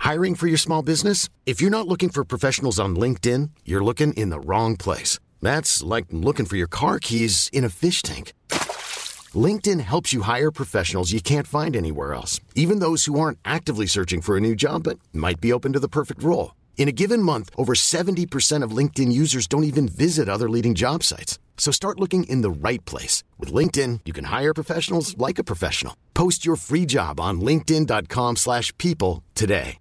Hiring for your small business? If you're not looking for professionals on LinkedIn, you're looking in the wrong place. That's like looking for your car keys in a fish tank. LinkedIn helps you hire professionals you can't find anywhere else, even those who aren't actively searching for a new job but might be open to the perfect role. In a given month, over 70% of LinkedIn users don't even visit other leading job sites. So start looking in the right place. With LinkedIn, you can hire professionals like a professional. Post your free job on linkedin.com/people today.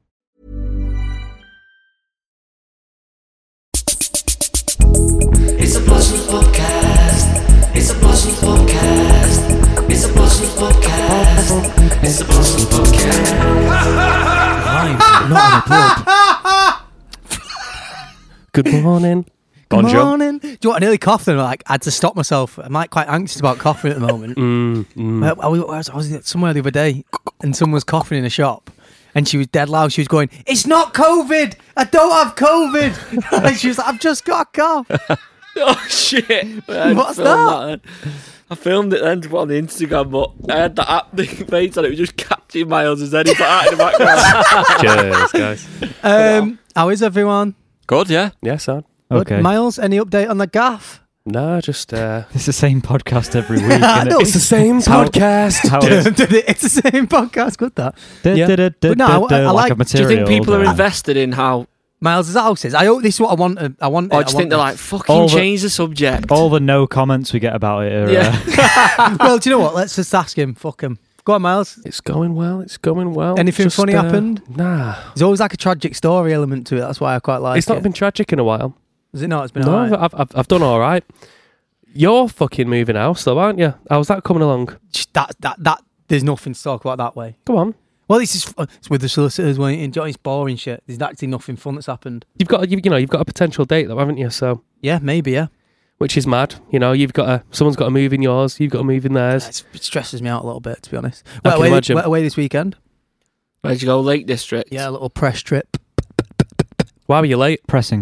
It's a Blossoms podcast. It's a Blossoms podcast. It's a Blossoms podcast. It's a Blossoms podcast. Live, not in a pub. Good morning. Good morning. Do you know what? I nearly coughed and I had to stop myself. I'm like quite anxious about coughing at the moment. I was somewhere the other day and someone was coughing in a shop and she was dead loud. She was going, "It's not COVID. I don't have COVID." And she was like, "I've just got a cough." Oh shit! What's that? I filmed it then to put on the Instagram, but I had that app face on it. It was just catching Miles' head. He's like in the background. Cheers, guys. How is everyone? Good, yeah. Yeah, son. Good. Okay. Miles, any update on the gaff? No, just It's the same podcast every week. No, it's the same podcast. How is It's the same podcast. Good that. But no, I like- a Do you material. think people are though. invested in how? Miles' house is. I hope this is what I want. I want. Or do you think they're like, fucking All the- change the subject? all the no comments we get about it are Yeah. Well, do you know what? Let's just ask him. Fuck him. Go on, Miles. It's going well. It's going well. Anything Just, funny happened? Nah. There's always like a tragic story element to it. That's why I quite like It's not it. been tragic in a while. Is it not? It's been No, alright. I've done all right. You're fucking moving house though, aren't you? How's that coming along? That. There's nothing to talk about that way. Go on. Well, it's with the solicitors waiting. It's boring shit. There's actually nothing fun that's happened. You've got a potential date though, haven't you? So, Yeah, maybe. Yeah. which is mad. You know, someone's got to move in yours. You've got to move in theirs. It stresses me out a little bit, to be honest. I can imagine. Went away this weekend. Where'd you go? Lake District. Yeah, a little press trip. Why were you late? pressing.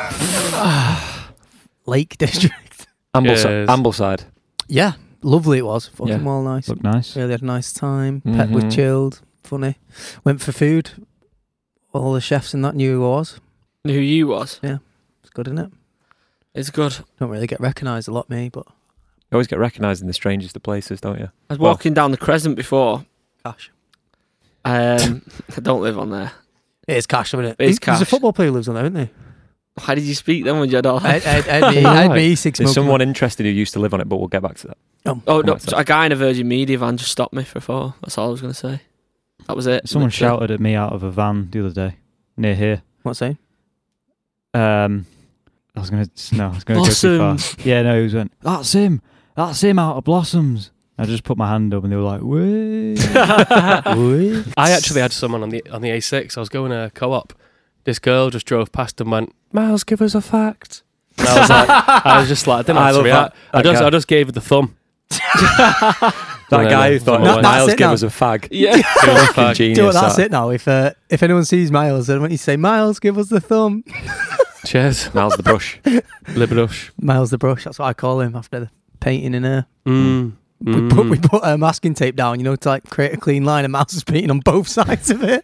Lake District. Cheers. Ambleside. Yeah, lovely it was. Fucking Yeah. well nice. Look nice. Really had a nice time. Pet was Mhm. chilled. Funny. Went for food. All the chefs and that knew who I was. Who you was? It's good, isn't it? It's good. Don't really get recognised a lot, me, but You always get recognised in the strangest of places, don't you? I was walking down the Crescent before. cash. I don't live on there. It is cash, isn't it? It is There's a cash. football player who lives on there, isn't he? Why did you speak then when you had all I that? had me E6 There's smoking. someone interested who used to live on it, but we'll get back to that. Oh, no, What's that? a guy in a Virgin Media van just stopped me for 4. That's all I was going to say. That was it. Someone Literally. shouted at me out of a van the other day near here. What's saying? I was gonna go too far. Blossoms. Yeah, no, he was went. That's him out of Blossoms. I just put my hand up and they were like, "Wait." I actually had someone on the A6. I was going to co-op. This girl just drove past and went, "Miles, give us a fact." And I was like, I didn't know I how to love react. that guy. I just gave her the thumb. That guy who thought No, that's Miles it give now. us a fag. Yeah. Fucking Do you know genius. what, that's that. it now. If anyone sees Miles, I want you to say, "Miles, give us the thumb." Cheers. Miles the brush. Librush. Miles the brush. That's what I call him after the painting in there. Mm. We put masking tape down, to like create a clean line, and Miles was painting on both sides of it.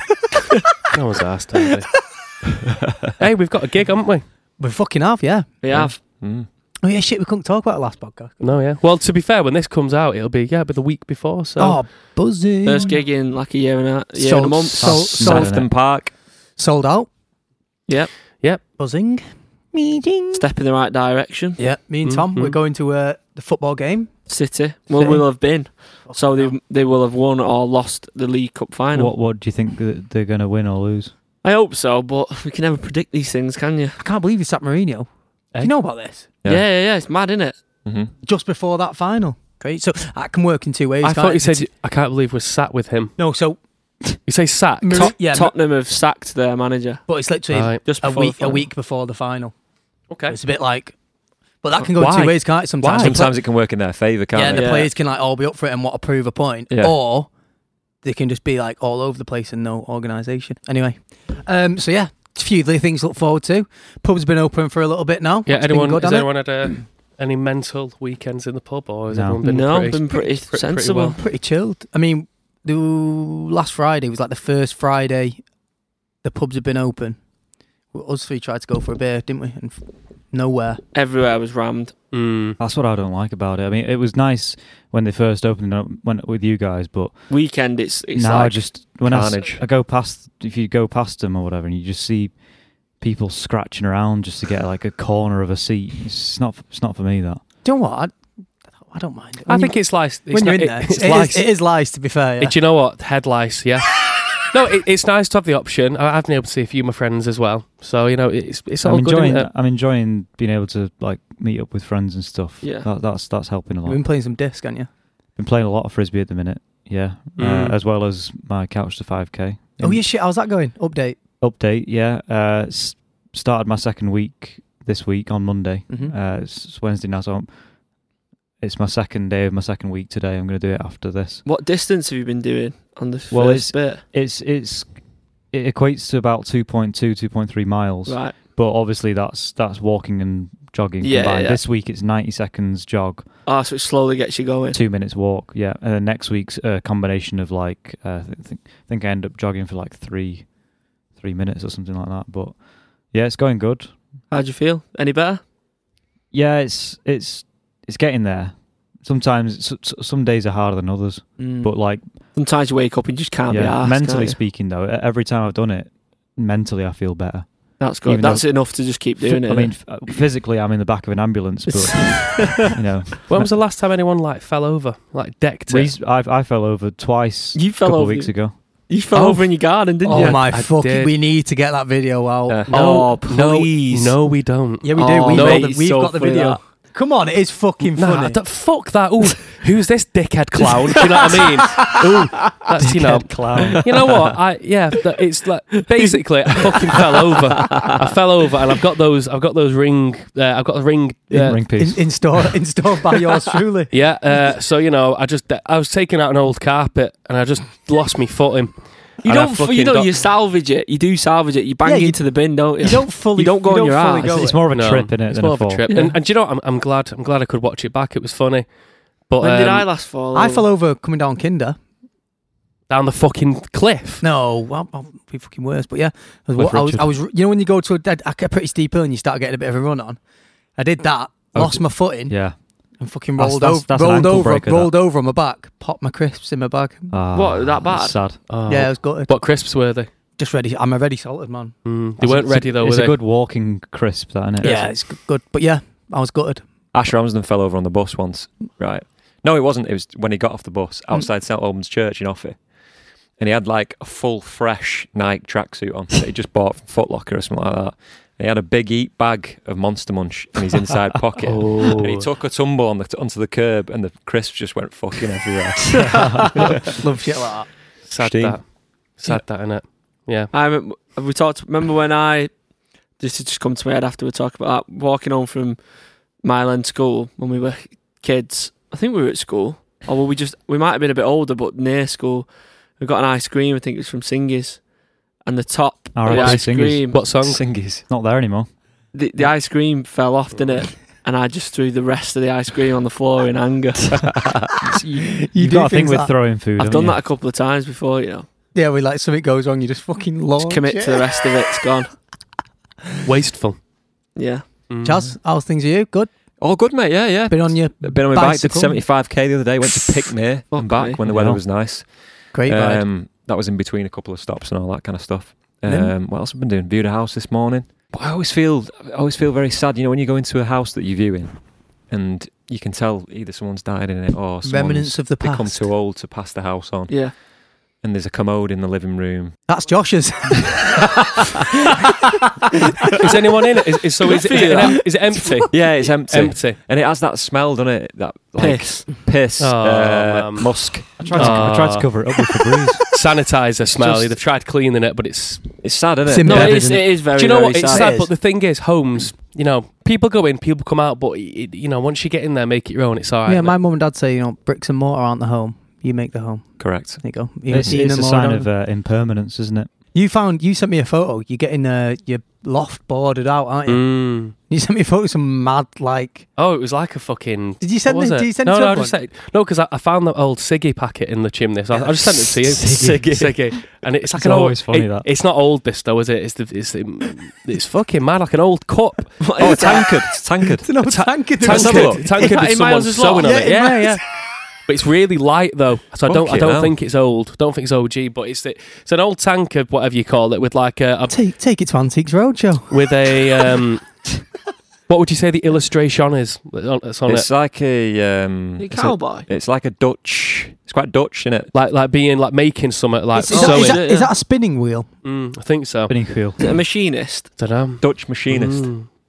No one's asked, have they? Hey, we've got a gig, haven't we? We fucking have, yeah. We have. Mm. Oh yeah, shit. We couldn't talk about it last podcast. No, yeah. Well, to be fair, when this comes out, it'll be the week before. So Oh, buzzing! first gig in like a year and a month. Sefton Park. Sold out. Yep. Buzzing. Meeting. Step in the right direction. Yeah, me and Tom, Mhm. we're going to the football game. City. Well, City. will have been. So they will have won or lost the League Cup final. What do you think that they're gonna win or lose? I hope so, but we can never predict these things, can you? I can't believe you sacked Mourinho. Do you know about this? Yeah. It's mad, isn't it? Mm-hmm. Just before that final. Great. So that can work in two ways. I thought you can't it? said, I can't believe we're sat with him. No, so You say sacked? yeah, Tottenham have sacked their manager. but it's literally Right. Just a before the week final. before the final. Okay. It's a bit like, but that can go Why? two ways, can't it? Sometimes. Sometimes it can work in their favour, can't Yeah, it? the Yeah. players can like all be up for it and want to prove a point, Yeah. or they can just be like all over the place and no organisation. Anyway, so yeah, a few things to look forward to. Pub's been open for a little bit now. Yeah, It's been good, has hasn't it? anyone had any mental weekends in the pub, or has No. everyone been No, pretty, been pretty sensible? Pretty chilled. I mean, the last Friday was like the first Friday the pubs had been open, us three tried to go for a beer, didn't we? And nowhere. Everywhere was rammed. That's what I don't like about it. I mean, it was nice when they first opened up went with you guys, but Weekend, it's now like I just when carnage. I go past, if you go past them or whatever, and you just see people scratching around just to get like a corner of a seat. It's not for me. That. Do you know what? I don't mind it. I think it's lice. When you're in there, it is lice, to be fair. Yeah. Do you know what? Head lice, yeah. No, it's nice to have the option. I've been able to see a few of my friends as well. So, it's all good, isn't it? I'm enjoying being able to like meet up with friends and stuff. Yeah. That's helping a lot. You've been playing some disc, haven't you? Been playing a lot of frisbee at the minute, yeah. As well as my couch to 5K. Oh yeah, shit. How's that going? Update, yeah. Started my second week this week on Monday. Mhm. It's Wednesday now, so it's my second day of my second week today. I'm going to do it after this. What distance have you been doing on the Well, first bit? It equates to about 2.3 miles. Right. But obviously that's walking and jogging Yeah, combined. yeah. This week it's 90 seconds jog, Oh, so it slowly gets you going. 2 minutes walk, yeah. And then next week's a combination of like I think I end up jogging for like 3 minutes or something like that. But yeah, it's going good. How'd you feel? Any better? Yeah, it's getting there. Sometimes some days are harder than others, but like Sometimes you wake up and you just can't be arsed, mentally can't you? speaking though, every time I've done it, mentally I feel better. That's good. even That's though- enough to just keep doing it. I mean, physically I'm in the back of an ambulance, but you know, When was the last time anyone fell over, decked it? I fell over twice. You a fell couple of over. weeks ago. You fell over in your garden, didn't Oh you? my I fucking! did. We need to get that video out. Oh, please. No, we don't. Yeah, we do. Oh, We've, mate, got, it's we've so got the funny, video. that. Come on, it is fucking Nah, funny. fuck that. Ooh, who's this dickhead clown? Do you know what I mean? Ooh, that's Clown. You know what? It's like basically I fucking fell over. I fell over, and I've got those ring. I've got the ring. Ring piece. installed by yours truly. Yeah. So I was taking out an old carpet, and I just lost my footing. You And I don't. fucking You know, got- you salvage it. You do salvage it. You bang Yeah, it you- into the bin, don't you? You don't fully. You don't go you on your fully ass. go It's it. more of a No, trip in it It's than more a of a fall. trip, Yeah. and do you know what? I'm glad I could watch it back. It was funny. But When did I last fall? I over? fell over coming down Kinder. down the fucking cliff. No, well, I'll be fucking worse. But yeah, With I was, Richard. you know, when you go to a pretty steep hill and you start getting a bit of a run on. I did that, lost my footing, Yeah. and fucking That's- rolled that's- over, that's an rolled ankle over, breaker, rolled over on my back, popped my crisps in my bag. What, that bad? That's sad. Oh. Yeah, I was gutted. What crisps were they? Just ready. I'm a ready salted man. They weren't ready though, It's were a they? good walking crisp, that, isn't it? Yeah, it's good. But yeah, I was gutted. Ash Ramsden fell over on the bus once. Right. No, it wasn't. It was when he got off the bus outside St Albans Church in Offie. And he had like a full fresh Nike tracksuit on that he just bought from Foot Locker or something like that. And he had a big eat bag of Monster Munch in his inside pocket. Oh. And he took a tumble onto the curb and the crisps just went fucking everywhere. Love shit like that. Sad Steam. that, innit? Yeah. Remember when this had just come to my head after we talked about that, walking home from Mile End School when we were kids. I think we were at school. Or we might have been a bit older, but near school. We got an ice cream, I think it was from Singy's. And the top All of right, the what's ice Singy's? cream, What song? Singies. Not there anymore. the ice cream fell off, didn't it? And I just threw the rest of the ice cream on the floor in anger. You You've do got a thing things with like- throwing food. I've haven't done you? that a couple of times before, you know. Yeah, we like something goes wrong, you just fucking launch Just commit it. to the rest of it, it's gone. Wasteful. Yeah. Chaz, how's things with you? Good. Oh, good, mate. Yeah, yeah. Been on your Been on my bike. Did bicycle? 75k the other day. Went to Pickney Fuck and back me. when the weather Yeah. was nice. great ride. That was in between a couple of stops and all that kind of stuff. Then? What else have I been doing? Viewed a house this morning. But I always feel very sad. You know, when you go into a house that you're viewing, and you can tell either someone's died in it or Remnants someone's of the become past. too old to pass the house on. Yeah. And there's a commode in the living room. That's Josh's. Is anyone in it? Is it empty? Yeah, it's empty. Empty. And it has that smell, doesn't it? That like, piss, Oh, man. musk. I tried to cover it up with Febreze. Sanitizer smell. Just- They've tried cleaning it, but it's. It's sad, isn't It's it? in No, bed, it is, isn't it is very, Do you know very what? It's sad. sad, It but is. the thing is, homes. You know, people go in, people come out, but once you get in there, make it your own. It's alright. Yeah, innit? my mum and dad say, bricks and mortar aren't the home. You make the home. Correct. There you go. It's Ian a and sign Laura of don't- impermanence, isn't it? You sent me a photo. You're getting your loft boarded out, aren't you? You sent me a photo of some mad like. Oh, it was like a fucking. Did you send what was it? it? Did you send no, it? No, I just said no because I found that old Siggy packet in the chimney. So I just sent it to you. Siggy, and it's like It's an always old. funny, that. It's not old, this though, is it? It's fucking mad, like an old cup. Oh, a tankard. It's a tankard. It's an old tankard. Tankard Is that with in someone Miles's lot? sewing on it. Yeah, Yeah. But it's really light though, so I Fucking don't hell. think it's old. Don't think it's OG, but it's an old tankard, whatever you call it, with like a Take it to Antiques Roadshow. with a what would you say the illustration is that's on It's it? like a cowboy. It's like a Dutch. It's quite Dutch, isn't it? Like being like making something like Is sewing. is that a spinning wheel? I think so. Spinning wheel. Is it a machinist? Don't know. Dutch machinist.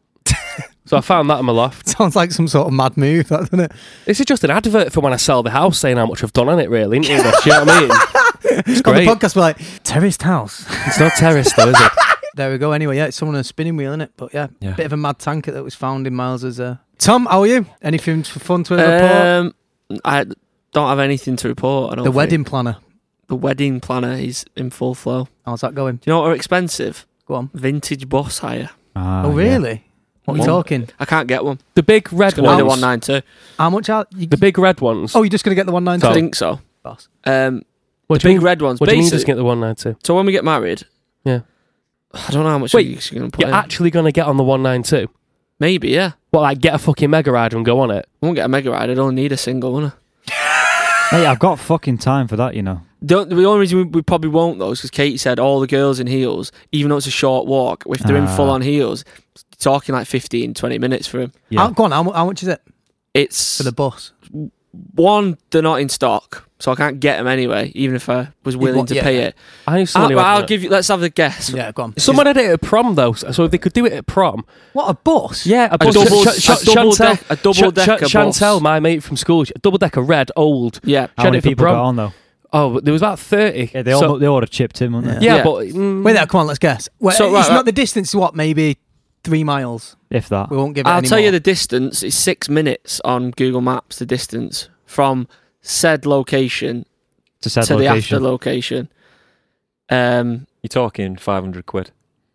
So I found that in my loft. Sounds like some sort of mad move, that, doesn't it? This is just an advert for when I sell the house, saying how much I've done on it. Really, isn't it? Do you know what I mean? It's On the great. podcast, we're like, terraced house. It's not terrace though, is it? There we go. Anyway, yeah, it's someone on a spinning wheel, isn't it? But yeah, Yeah. bit of a mad tanker that was found in Miles's. Tom, how are you? Anything fun to report? I don't have anything to report. I don't The think. wedding planner. The wedding planner is in full flow. How's that going? Do you know what are expensive? Go on. Vintage bus hire. Oh, really? What are we One. talking? I can't get one. The big red It's going to be the ones. 192. How much are you? The big red ones. Oh, you're just going to get the I 192? think so. Boss. The what do you big mean? red ones. What do you mean? Basically, Just get the 192. so when we get married, Yeah. I don't know how much Wait, you're going to put You're in. actually gonna get on the 192? Maybe, yeah. What, like get a fucking Mega Rider and go on it? I won't get a Mega Ride. I'd only need a single, won't I? Hey, I've got fucking time for that, you know. The only reason we probably won't, though, is because Katie said all the girls in heels, even though it's a short walk, if they're in full-on heels, talking like 15, 20 minutes for him. Yeah. Go on. How much is it It's for the bus? one, they're not in stock, so I can't get them anyway, even if I was willing want- to yeah. pay it. I knew someone who had I'll that. give you. Let's have a guess. Yeah, go on. Someone had it at prom though, so if they could do it at prom, What, a bus? yeah, A double decker Chantel, bus. my mate from school, a double decker red, old. Yeah. How She had many it for people got prom. on, though? Oh, there was about 30. Yeah, they So- all would have chipped him, wouldn't they? yeah, Yeah. but Wait there, come on, let's guess. Well, So, right, it's not right. the distance, what, maybe 3 miles? If that. We won't give it I'll any tell you more. the distance. It's 6 minutes on Google Maps. The distance from said location To said to the after location. location. You're talking 500 quid.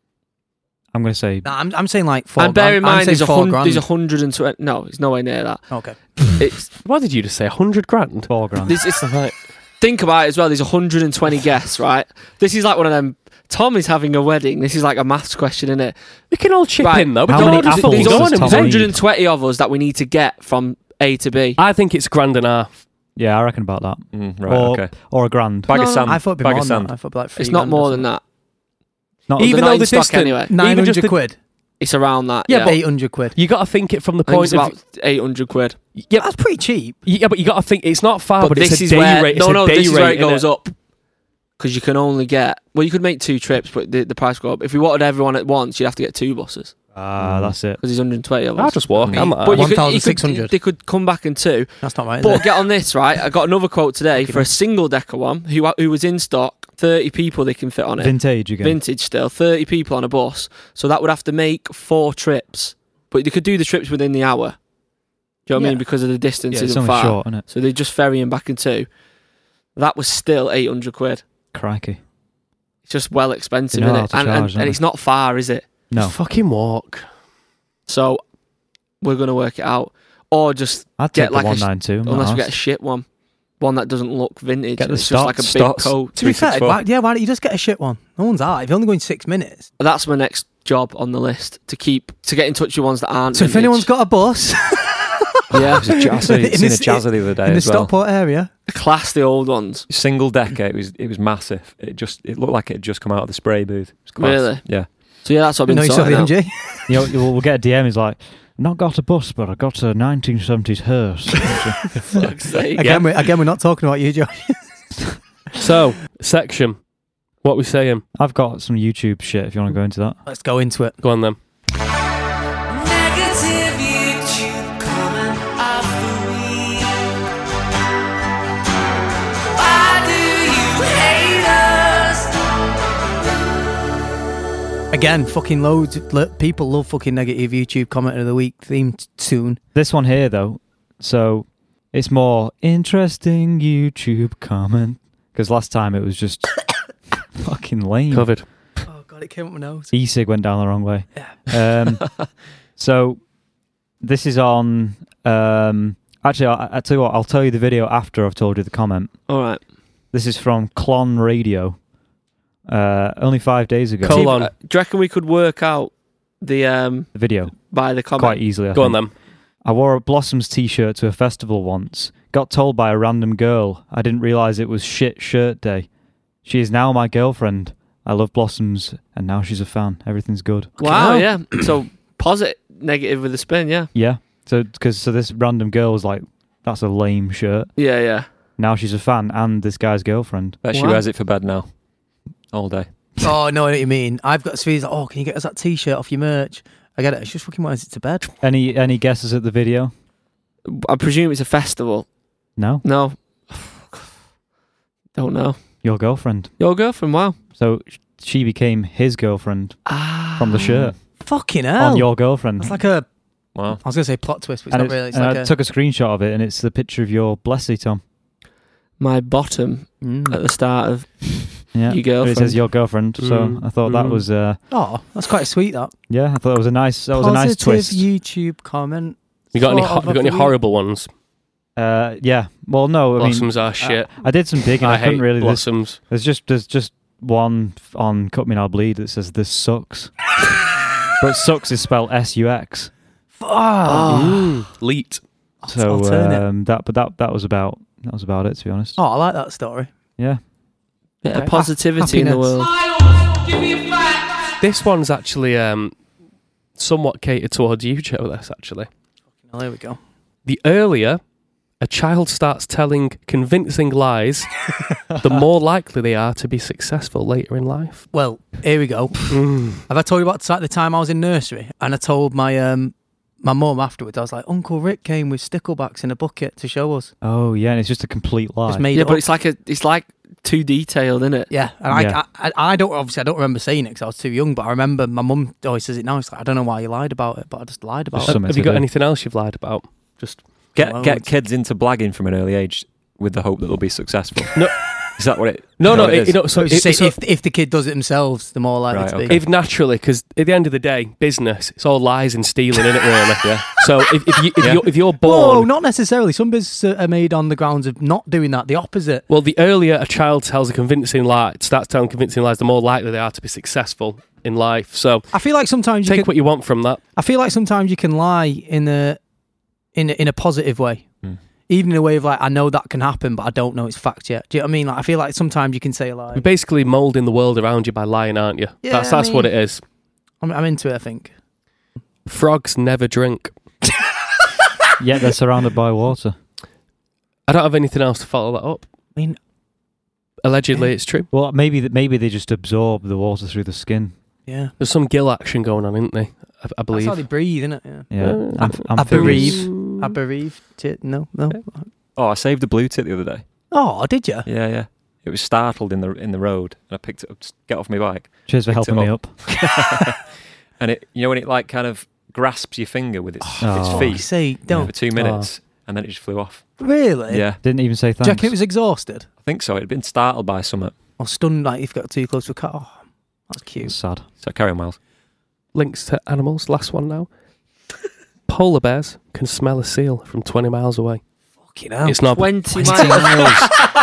I'm going to say No, I'm saying like 4 And bear in grand. I'm mind, saying there's 4 grand. 120. No, it's nowhere near that. Okay. It's what did you just say? 100 grand? 4 grand. it's right. Think about it as well. There's 120 guests, right? This is like one of them. Tom is having a wedding. This is like a maths question, isn't it? We can all chip Right. in though. We How can many all just apples fucking does go on Tom and need? 120 of us that we need to get from A to B. I think it's grand and a half. Yeah, I reckon about that. Right, or, okay. or a grand. Bag of No, sand. I thought it'd be Bag more of than sand. that. I thought it'd be like 3 It's not grand more or than something. that. Not Even Even they're though not the in stock distance, anyway. even 900 just the, quid. It's around that. Yeah, Yeah, but- 800 quid. you got to think it from the I think point it's of about 800 quid. yeah, That's pretty cheap. yeah, but you got to think it's not far, but, this it's a is day where rate. It's no, a day this is rate, where it goes innit? up because you can only get. Well, you could make 2 trips, but the price go up. If we wanted everyone at once, you'd have to get 2 buses That's it. because there's 120 of us. I'll just walk. I'm not. But you could- 1,600. They could come back in 2. That's not right, is But it? get on this, right? I got another quote today for a single decker one who was in stock. 30 people they can fit on it. Vintage again. Vintage still. 30 people on a bus. So that would have to make 4 trips. But they could do the trips within the hour. Do you know what I Yeah. mean? Because of the distance Yeah, it's isn't only far. short, isn't it? So they just ferry him back in 2. That was still 800 quid. Crikey. It's just well expensive, They know isn't how it? to And, charge, and, don't and they? it's not far, is it? No. Fucking walk. So we're going to work it out. Or just, I'd get take like the a sh- 192. I'm not unless we get a arsed. shit one. One that doesn't look vintage. Get the It's just like a big Stotts. coat. To be fair, 364. why don't you just get a shit one? No one's out. If you're only going 6 minutes. That's my next job on the list. To get in touch with ones that aren't So if vintage. anyone's got a bus Yeah. It was a jazz. I In seen a this- jazzer the other day in the as well. Stockport area, Class the old ones. Single decker. It was massive. It looked like it had just come out of the spray booth. It was class. Really? Yeah. So yeah, that's what I've no, been you saw the sorting out. MG. You know, we'll get a DM. He's like, not got a bus, but I got a 1970s hearse. Fuck's sake. Again, we're not talking about you, Josh. So section. What we saying? I've got some YouTube shit if you want to go into that. Let's go into it. Go on then. Negative YouTube comment of the week. Why do you hate us? Again, fucking loads. People love fucking negative YouTube comment of the week theme tune. This one here, though, so it's more interesting YouTube comment because last time it was just Fucking lame. Covered. Oh god, it came up my nose. E-cig went down the wrong way. Yeah. So this is on. Actually, I tell you what. I'll tell you the video after I've told you the comment. All right. This is from Clon Radio. Only 5 days ago. Colon. Do you reckon we could work out the The video by the comment? quite easily. I Go on think. then. I wore a Blossoms t-shirt to a festival once. Got told by a random girl I didn't realise it was shit shirt day. She is now my girlfriend. I love Blossoms, and now she's a fan. Everything's good. Wow, Okay. yeah. So positive, negative with a spin, yeah. Yeah. So this random girl was like, "That's a lame shirt." Yeah, yeah. Now she's a fan and this guy's girlfriend. Bet she Wow. wears it for bed now. All day. Oh, I know what you mean. I've got Swee's like, oh, can you get us that t-shirt off your merch? I get it. She just fucking wears it to bed. Any guesses at the video? I presume it's a festival. No. No. Don't know. Your girlfriend. Your girlfriend, wow. So she became his girlfriend from the shirt Fucking hell. on your girlfriend. It's like a, Wow. I was going to say plot twist, but it's and not really. It's and like I a... took a screenshot of it, and it's the picture of your Blessy, Tom. My bottom Mm. at the start of Yeah, Your It girlfriend. says your girlfriend. So Mm. I thought that was, Oh, that's quite sweet, that. yeah, I thought it was a nice. That was a nice Positive twist. YouTube comment. You got any? Sort of You got any of the horrible ones? Yeah. Well, no. I mean, Blossoms are shit. I did some digging. I I couldn't hate really. Blossoms. There's just one on Cut Me Now Bleed that says this sucks, but sucks is spelled SUX. Oh, Leet. So alternate. that was about it, to be honest. Oh, I like that story. Yeah. bit of Okay. positivity in the Happiness. world. This one's actually somewhat catered towards you, Joe. This actually. Oh, there we go. The earlier a child starts telling convincing lies, the more likely they are to be successful later in life. Well, here we go. Have I told you about the time I was in nursery and I told my my mum afterwards? I was like, Uncle Rick came with sticklebacks in a bucket to show us. Oh yeah, and it's just a complete lie. Just made Yeah, it but up. it's like too detailed, isn't it? Yeah, and Yeah. I don't remember saying it because I was too young, but I remember my mum always says it now. It's like, I don't know why you lied about it, but I just lied about Just it. something Have you to got do. anything else you've lied about? Just Get Loads. kids into blagging from an early age with the hope that they'll be successful. No. Is that what it? no, is no. that what it is? So So, you say so if the kid does it themselves, the more likely Right, to be. okay. if naturally, because at the end of the day, business, it's all lies and stealing, isn't it? Really. Yeah. So if you're Whoa, born, not necessarily. Some businesses are made on the grounds of not doing that. The opposite. well, the earlier a child tells a convincing lie, starts telling convincing lies, the more likely they are to be successful in life. So I feel like sometimes you take can. what you want from that. I feel like sometimes you can lie in a positive way. Mm. Even in a way of like, I know that can happen, but I don't know it's fact yet. Do you know what I mean? Like, I feel like sometimes you can say a lie. You're basically moulding the world around you by lying, aren't you? Yeah, that's I what mean- it is. I'm into it, I think. Frogs never drink. Yeah, they're surrounded by water. I don't have anything else to follow that up. I mean, Allegedly, it's true. Well, maybe they just absorb the water through the skin. yeah. There's some gill action going on, isn't there? I That's believe. how they breathe, isn't it? Yeah. Yeah, I I amphibious. bereave. I bereaved. No. Oh, I saved a blue tit the other day. Oh, did you? Yeah, yeah. It was startled in the road, and I picked it up to get off my bike. Cheers for Picked helping it me up. And it, you know, when it like kind of grasps your finger with its Oh. feet Say, don't. for 2 minutes, and then it just flew off. Really? Yeah, Didn't even say Do you thanks. reckon it was exhausted? I think so. It'd been startled by something. Or stunned, like if you got too close to a car? Oh, that's cute. It's sad. So carry on, Miles. Links to animals. Last one now. Polar bears can smell a seal from 20 miles away. Fucking hell. It's not 20 20 miles.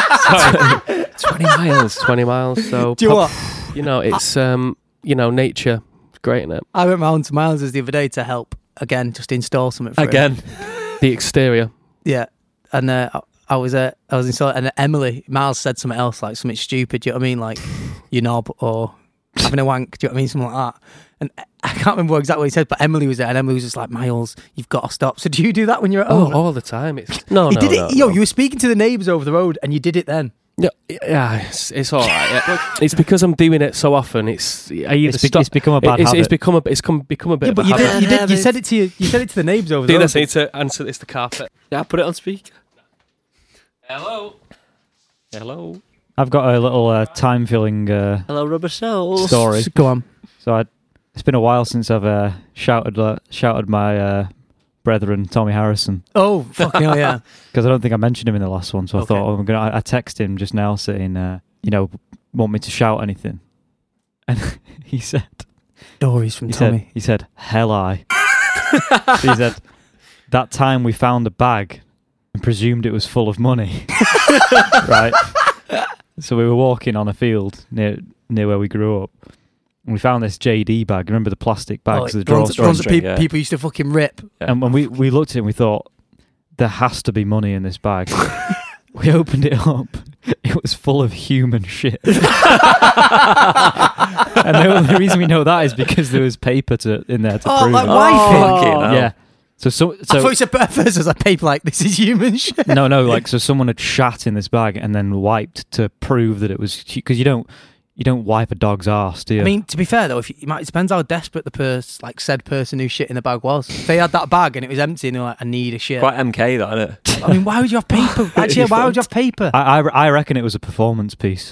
miles. 20 miles. 20 miles. So Do you know what? you know, it's nature. It's great, isn't it? I went round to Miles's the other day to help, again, just install something for him. Again. The exterior. Yeah. And I was installing, and Emily, Miles said something else, like something stupid, do you know what I mean? Like, you knob, or having a wank, do you know what I mean? Something like that. And I can't remember exactly what he said, but Emily was there, and Emily was just like, Miles, you've got to stop. So do you do that when you're at home? Oh, all the time. It's no, You no, did no, it, yo, no. you were speaking to the neighbours over the road, and you did it then. Yeah, it's all right. Yeah. It's because I'm doing it so often. It's I either It's stop. become a bad habit. It's become a bit Yeah, of but a habit. you said it to the neighbours over the Do road. this. I need to answer this. The carpet. Yeah, put it on speaker. Hello. Hello. I've got a little time-filling Hello, rubber cells. story. Go on. So it's been a while since I've shouted my brethren Tommy Harrison, Oh, fucking hell, yeah. because I don't think I mentioned him in the last one. So Okay. I thought I text him just now saying, want me to shout anything. And he said, Stories from Tommy. he said, hell I. He said, that time we found a bag and presumed it was full of money. Right? So we were walking on a field near where we grew up. And we found this JD bag. Remember the plastic bags? Oh, the the ones that drawstring, yeah. people used to fucking rip. And when we looked at it and we thought, there has to be money in this bag. We opened it up. It was full of human shit. And the reason we know that is because there was paper in there to prove like it. wifing. Fucking hell. Yeah. So I thought you said at first it was like paper like, this is human shit. no, like, so someone had shat in this bag and then wiped to prove that it was, because you don't wipe a dog's arse, do you? I mean, to be fair though, it depends how desperate the said person who shit in the bag was. If they had that bag and it was empty and they're like, I need a shit. Quite MK, that, isn't it? I mean, why would you have paper? Actually, why would you have paper? I reckon it was a performance piece.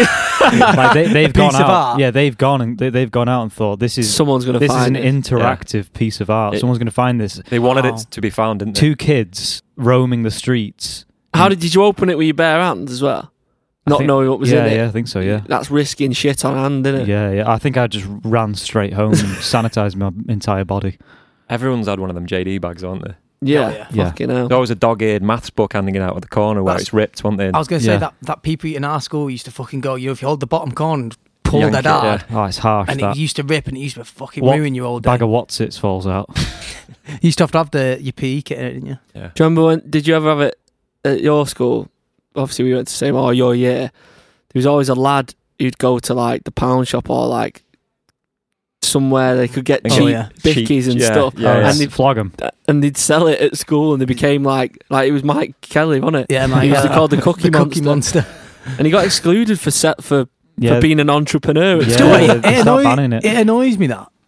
Like they've gone piece of out. art? Yeah, they've gone out and thought this is Someone's going to this is find an it. interactive piece of art. Someone's going to find this. They wanted Wow. it to be found, didn't they? Two kids roaming the streets. How did you open it with your bare hands as well? Not knowing what was in it. Yeah, I think so. Yeah. That's risking shit on hand, isn't it? Yeah. I think I just ran straight home and sanitized my entire body. Everyone's had one of them JD bags, aren't they? Yeah. Oh, yeah. Yeah. Fucking hell. There was a dog-eared maths book hanging out of the corner where That's- it's ripped, wasn't they? I was going to say Yeah. that people in our school used to fucking go, if you hold the bottom corner and pull Yank that it, hard, Oh, it's harsh. and that it used to rip and it used to fucking What ruin your whole day. bag of Watsits falls out. You used to have your PE kit in it, didn't you? Do you remember did you ever have it at your school? Obviously, we went to the same, your year. There was always a lad who'd go to like the pound shop or like somewhere they could get Oh, cheap yeah. bickies and Yeah, stuff. yeah, yeah. And they'd Flog them. and they'd sell it at school, and they became like it was Mike Kelly, wasn't it? Yeah, man. He used to call the Cookie Monster. Monster. And he got excluded for being an entrepreneur. At Yeah, school. they start banning it. It annoys me that.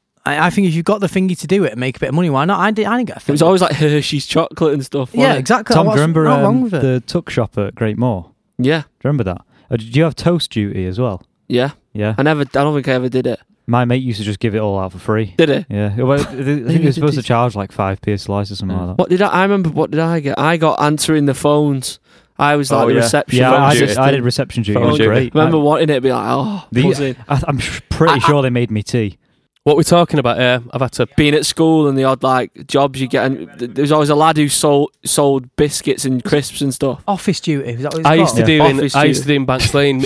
I think if you've got the thingy to do it and make a bit of money, why not? I didn't get a It thing. was always like Hershey's chocolate and stuff. yeah, wasn't it? exactly. Tom, do What's you remember wrong with it? the tuck shop at Great Moor? Yeah, Do you remember that? Did you have toast duty as well? yeah. Yeah. I don't think I ever did it. My mate used to just give it all out for free. Did it? Yeah. Well, I think they were supposed to charge like 5p a slice or something like that. What did I remember? What did I get? I got answering the phones. I was like Oh, the yeah. reception. Yeah, phone I duty. did reception duty. It Phone was duty. great. I remember wanting it to be like, buzzing. I'm pretty sure they made me tea. What we're talking about here, I've had to. Being at school and the odd like jobs you get, and there's always a lad who sold biscuits and crisps and stuff. Office duty. Is that what it's I called? used to do Office I used to duty. do in Banks Lane.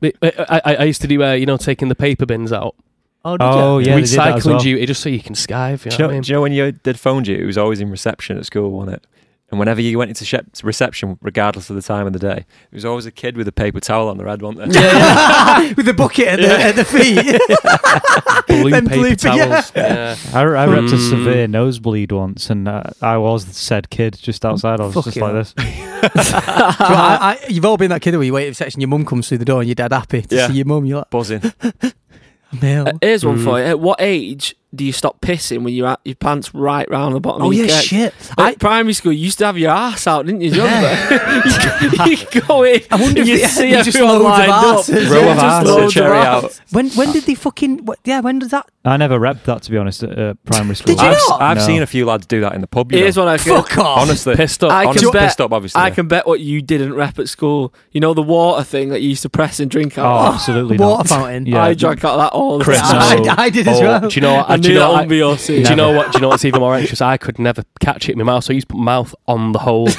I used to do taking the paper bins out. Oh, did you? Oh, yeah, they did that as Recycling well. duty just so you can skive. You know what I mean? Do you know when you did phone duty, it was always in reception at school, wasn't it? And whenever you went into reception, regardless of the time of the day, there was always a kid with a paper towel on their head, wasn't there? With the bucket at the feet. Blue Them paper blue- towels. Yeah. I repped a severe nosebleed once, and I was the said kid just outside. I was just Fucking like hell. this. You've all been that kid where you wait in reception, your mum comes through the door and you're dead happy to Yeah. see your mum. You're Buzzing. like, Mel. Here's one for you. At what age do you stop pissing when you're at your pants right round the bottom Oh of your yeah, shirt? shit. At primary school, you used to have your ass out, didn't you? Do you remember? you go in, I wonder and if you see just everyone loads of lined up. asses. Row Yeah, of just asses, loads of cherry asses. out. When did they fucking? When does that? I never repped that, to be honest, at primary school. Did you not? I've No. seen a few lads do that in the pub. You Here's know. what I can. Fuck off. Honestly, Pissed up. I can honestly, bet- pissed up, obviously. I can bet what you didn't rep at school. You know the water thing that you used to press and drink Oh, out of? absolutely Water not. fountain. Yeah. I drank out of that all the Chris, time. no. I did as Oh, well. do you know what? I do knew you that know, wouldn't be your scene. do you know what? Do you know what's even more anxious? I could never catch it in my mouth, so I used to put my mouth on the hole.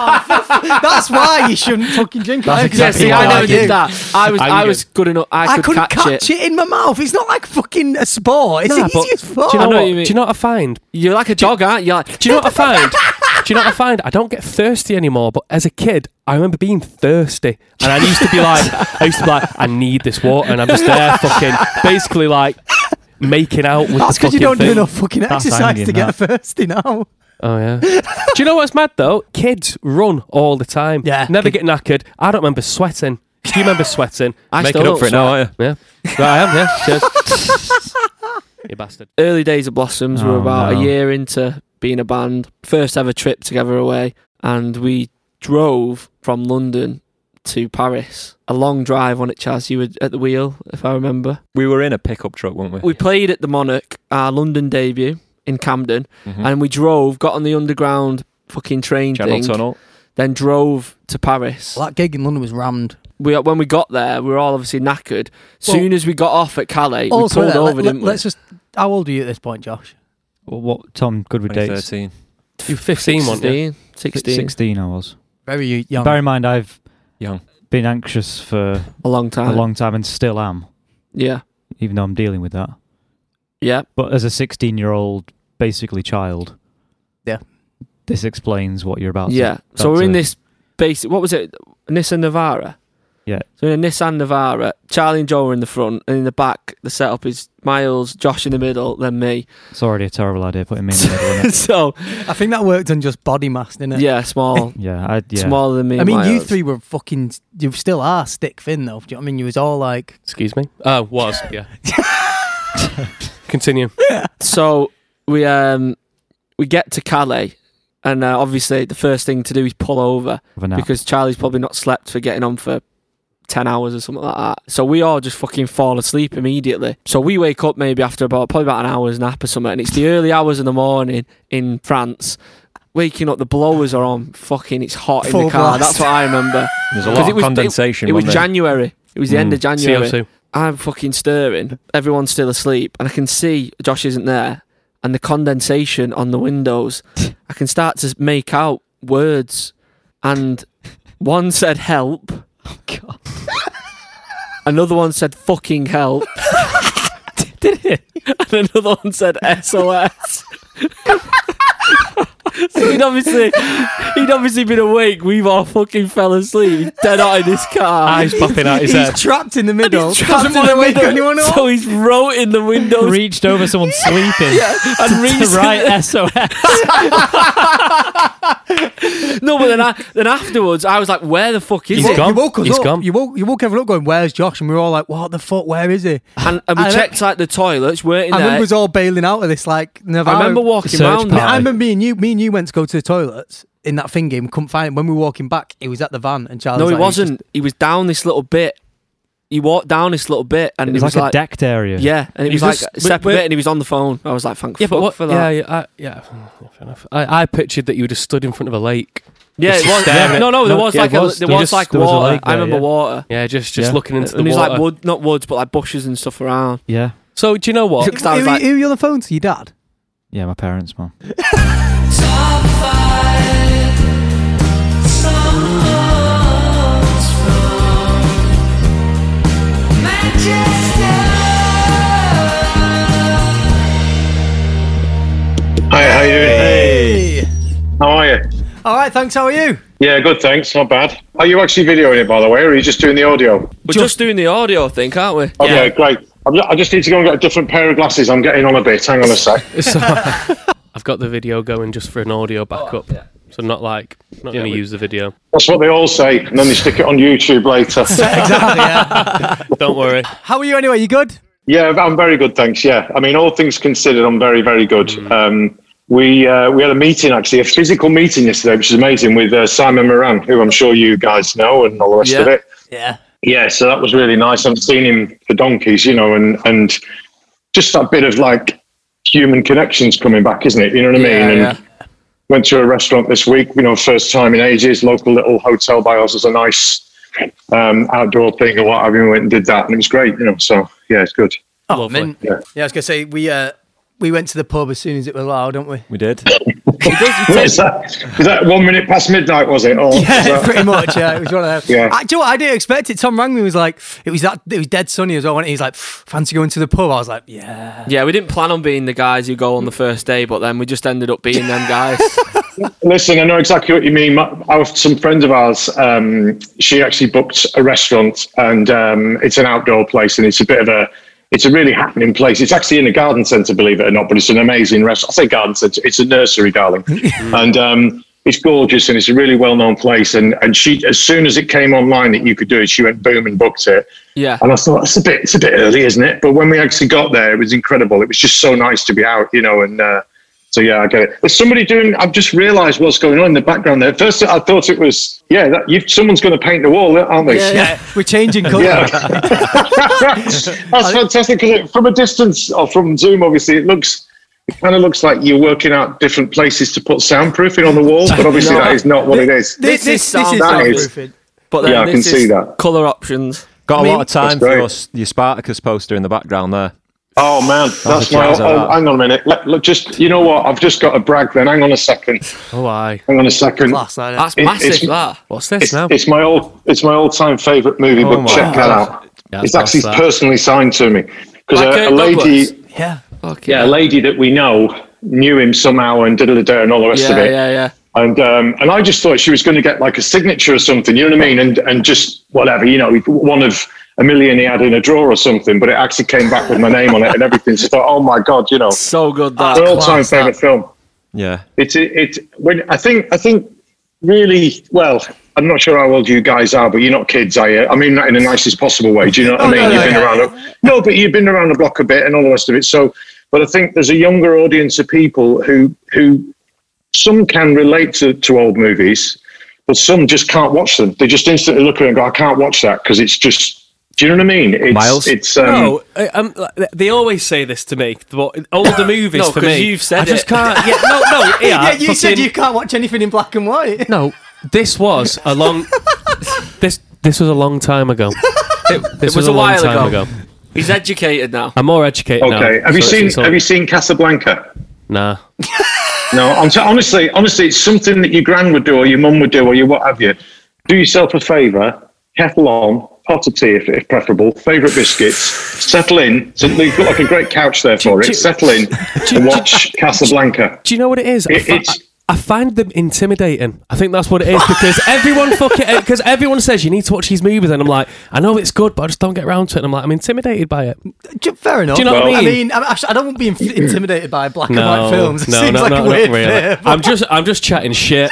That's why you shouldn't fucking drink That's it. Yeah, exactly see, what I I never do. did that. I was good enough. I could couldn't catch it. in my mouth. It's not like fucking a sport. It's Nah, easy but as fuck. do you I know know what what you mean? Do you know what I find? You're like a dog, aren't you? Like, Do you know what I find? Do you know what I find? I don't get thirsty anymore, but as a kid, I remember being thirsty. And I used to be like, I need this water. And I'm just there fucking, basically like, making out with That's the because you fucking don't do thing. enough fucking That's exercise hanging, to get that. thirsty now. Oh, yeah. Do you know what's mad, though? Kids run all the time. Yeah. Never get knackered. I don't remember sweating. Do you remember sweating? I Making still up for it don't now, aren't you? Yeah. Right, I am, yeah. Cheers. You bastard. early days of Blossoms were Oh, about no. a year into being a band. First ever trip together away, and we drove from London to Paris. A long drive on it, Chaz. You were at the wheel, if I remember. We were in a pickup truck, weren't we? We played at the Monarch, our London debut in Camden, Mhm. and we drove, got on the underground fucking train Channel thing, Tunnel. then drove to Paris. Well, that gig in London was rammed. when we got there, we were all obviously knackered. Soon as we got off at Calais, we pulled over, didn't we? Let's just. How old are you at this point, Josh? Well, what, Tom, good with dates? 2013. You were 15, weren't you? 16. 16 I was. Very young. Bear in mind, I've Young. been anxious for A long time. a long time and still am, Yeah. even though I'm dealing with that. Yeah. But as a 16-year-old, basically child, Yeah. this explains what you're about. Yeah. So we're in this basic. What was it? Nissan Navara. Yeah. So in a Nissan Navara, Charlie and Joe are in the front, and in the back, the setup is Miles, Josh in the middle, then me. It's already a terrible idea putting me in the middle of it. So I think that worked on just body mass, didn't it? yeah, small, Yeah, smaller than me. I and mean, you Miles. three were fucking. You still are stick thin though. Do you know what I mean? You was all like. Excuse me? Was, yeah. Continue. So we get to Calais, and obviously the first thing to do is pull over Of a nap. because Charlie's probably not slept for getting on for 10 hours or something like that. So we all just fucking fall asleep immediately. So we wake up maybe after probably about an hour's nap or something, and it's the early hours of the morning in France. Waking up, the blowers are on. Fucking, it's hot in Full the car. blast. That's what I remember. There's a 'Cause lot it of was- condensation. It was wasn't there? January. It was the end of January. CO2. I'm fucking stirring. Everyone's still asleep, and I can see Josh isn't there, and the condensation on the windows. I can start to make out words, and one said "help." Oh, God. Another one said "fucking help." Did it? And another one said "SOS." So he'd obviously been awake. We've all fucking fell asleep. He's dead out in this car. Eyes popping out his He's head. trapped in the middle. Trapped Doesn't in want the to wake middle. anyone up. So he's wrote in the windows. Reached over someone sleeping and to reached write SOS. No, but then afterwards, I was like, "Where the fuck is He's he?" gone. You woke us He's up. gone. You woke everyone up going, "Where's Josh?" And we were all like, "What the fuck? Where is he?" And we And checked like the toilets, weren't in And we there. was all bailing out of this like. Navarro. I remember walking Search around. party. I remember me and you went to go to the toilets in that thingy and we couldn't find him. When we were walking back, he was at the van and Charlie. No, was he like, he's wasn't. He was down this little bit. He walked down this little bit, and It was like a decked area. Yeah, and it He's was like just- a separate wait- bit, and he was on the phone. I was like, "Thank Yeah, fuck but what? for that." Yeah, fair enough. I pictured that you just stood in front of a lake. Yeah, it was. staring at- No, there No, was yeah, like it was. there There was just- like there was a water. lake I there, remember yeah. water, Yeah, just Yeah. looking into the and there's water. like wood, not woods, but like bushes and stuff around. Yeah. So do you know what? Because I was like, who are you on the phone to? Your dad? Yeah, my parents, mum. Top 5 songs from Manchester. Hi, how you doing? Hey. How are you? All right, thanks. How are you? Yeah, good, thanks. Not bad. Are you actually videoing it, by the way, or are you just doing the audio? we're just doing the audio, I think, aren't we? Okay, great. I just need to go and get a different pair of glasses. I'm getting on a bit. Hang on a sec. So, I've got the video going just for an audio backup. So not going to use the video. That's what they all say, and then they stick it on YouTube later. Exactly. Yeah. Don't worry. How are you anyway? You good? Yeah, I'm very good, thanks. Yeah, I mean, all things considered, I'm very, very good. We had a meeting, actually, a physical meeting yesterday, which is amazing, with Simon Moran, who I'm sure you guys know, and all the rest of Yeah. it. Yeah. Yeah, so that was really nice. I've seen him for donkeys, and just that bit of like human connections coming back, isn't it? You know what I mean? Yeah, And yeah. went to a restaurant this week, first time in ages, local little hotel by us. There's a nice outdoor thing or what have you. We went and did that, and it was great, so yeah, it's good. Oh, Lovely. man. Yeah. Yeah, I was gonna say we went to the pub as soon as it was allowed, didn't we? We did. Is that 1 minute past midnight, was it? Or was Yeah, that- pretty much. Yeah, it was one of them. Yeah. Do you know what? I didn't expect it. Tom rang me. Was like, it was dead sunny as well. Wasn't it? He's like, fancy going to the pub. I was like, yeah. Yeah, we didn't plan on being the guys who go on the first day, but then we just ended up being them guys. Listen, I know exactly what you mean. Some friends of ours, she actually booked a restaurant, and it's an outdoor place, and it's a really happening place. It's actually in a garden centre, believe it or not, but it's an amazing restaurant. I say garden centre, it's a nursery, darling. And it's gorgeous, and it's a really well-known place. And she, as soon as it came online that you could do it, she went boom and booked it. Yeah. And I thought, it's a bit early, isn't it? But when we actually got there, it was incredible. It was just so nice to be out, and so yeah, I get it. There's somebody I've just realised what's going on in the background there. First, I thought it was, someone's going to paint the wall, aren't they? Yeah, we're changing colour. Yeah. That's fantastic, because from a distance, or from Zoom, obviously, it kind of looks like you're working out different places to put soundproofing on the walls, but obviously No. that is not what it is. This is sound- that is- soundproofing. But then Yeah, I can this see is that. colour options. Got a lot of time That's for great. your Spartacus poster in the background there. Oh man, that's a my. jazz of Oh, that. hang on a minute. Look, just you know what? I've just got to brag. Then hang on a second. Oh, aye. Hang on a second. Class, that is. That's It- massive, it's- that. What's this now? It's my all-time favourite movie Oh book. my Check that God. out. Yeah, It's that's actually that. personally signed to me because Like a Kirk lady, Douglas? Yeah. Okay. yeah, a lady that we know knew him somehow and da and all the rest of it. Yeah. And I just thought she was going to get like a signature or something, you know what I mean? And just whatever, you know, one of a million he had in a drawer or something, but it actually came back with my name on it and everything. So I thought, oh my God, you know, So good, an that. all-time class, favourite film. Yeah. It's when I think really well. I'm not sure how old you guys are, but you're not kids, are you? I mean that in the nicest possible way. Do you know what I mean? no, You've been yeah. around. No, but you've been around the block a bit and all the rest of it. So, but I think there's a younger audience of people who some can relate to old movies, but some just can't watch them. They just instantly look at it and go, I can't watch that because it's just. Do you know what I mean? It's, Miles? It's No, they always say this to me. But older movies No, for 'cause me, you've said I just it. can't. Yeah, no, Yeah, you said fucking- you can't watch anything in black and white. No, this was a long. this was a long time ago. This was a a long while time ago. ago. He's educated now. I'm more educated now. okay. Have you so seen it's all- Have you seen Casablanca? Nah. No, honestly, it's something that your gran would do, or your mum would do, or your what have you. Do yourself a favour, kettle on, pot of tea if preferable, favourite biscuits, settle in. So you've got like a great couch there for it. Settle in and watch Casablanca. Do you know what it is? It's- I find them intimidating. I think that's what it is because because everyone says you need to watch these movies, and I'm like, I know it's good, but I just don't get around to it. And I'm like, I'm intimidated by it. Fair enough. Do you know what I mean? I don't want to be intimidated by black and white films. It No, seems no, like no, a weird not really. fear. I'm just chatting shit.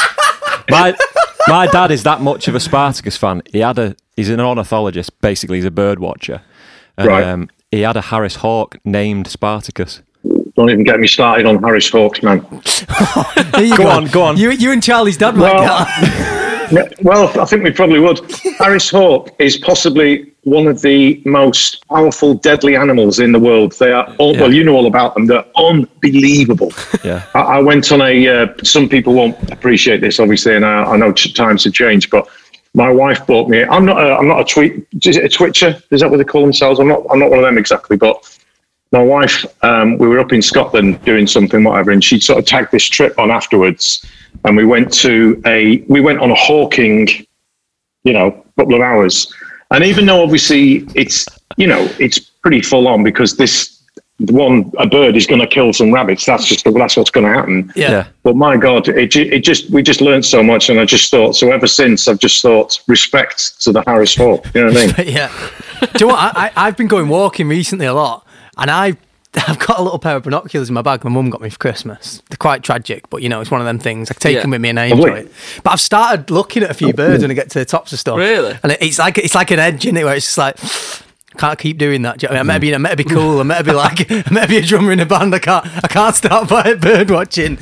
My dad is that much of a Spartacus fan. He's an ornithologist. Basically, he's a bird watcher. And, Right. He had a Harris Hawk named Spartacus. Don't even get me started on Harris Hawks, man. There you Go on. You and Charlie's dad might Well, well, I think we probably would. Harris Hawk is possibly one of the most powerful, deadly animals in the world. They are well, you know all about them. They're unbelievable. Yeah. I went on some people won't appreciate this, obviously, and I know times have changed, but my wife bought me. I'm not a twitcher. Is that what they call themselves? I'm not one of them exactly, but my wife, we were up in Scotland doing something, whatever, and she sort of tagged this trip on afterwards, and we went on a hawking, couple of hours, and even though obviously it's pretty full on because a bird is going to kill some rabbits. That's what's going to happen. Yeah. But my God, we just learned so much, and I just thought. So ever since, I've just thought respect to the Harris Hawk. You know what I mean? Yeah. Do you know what? I've been going walking recently a lot, and I've got a little pair of binoculars in my bag my mum got me for Christmas. They're quite tragic, but it's one of them things. I take them with me and I enjoy Lovely. it. But I've started looking at a few birds when I get to the tops of stuff. Really? And it's like an edge, isn't it? Where it's just like, I can't keep doing that. Do you know what I mean? I meant to be cool. I meant to be a drummer in a band. I can't start by bird watching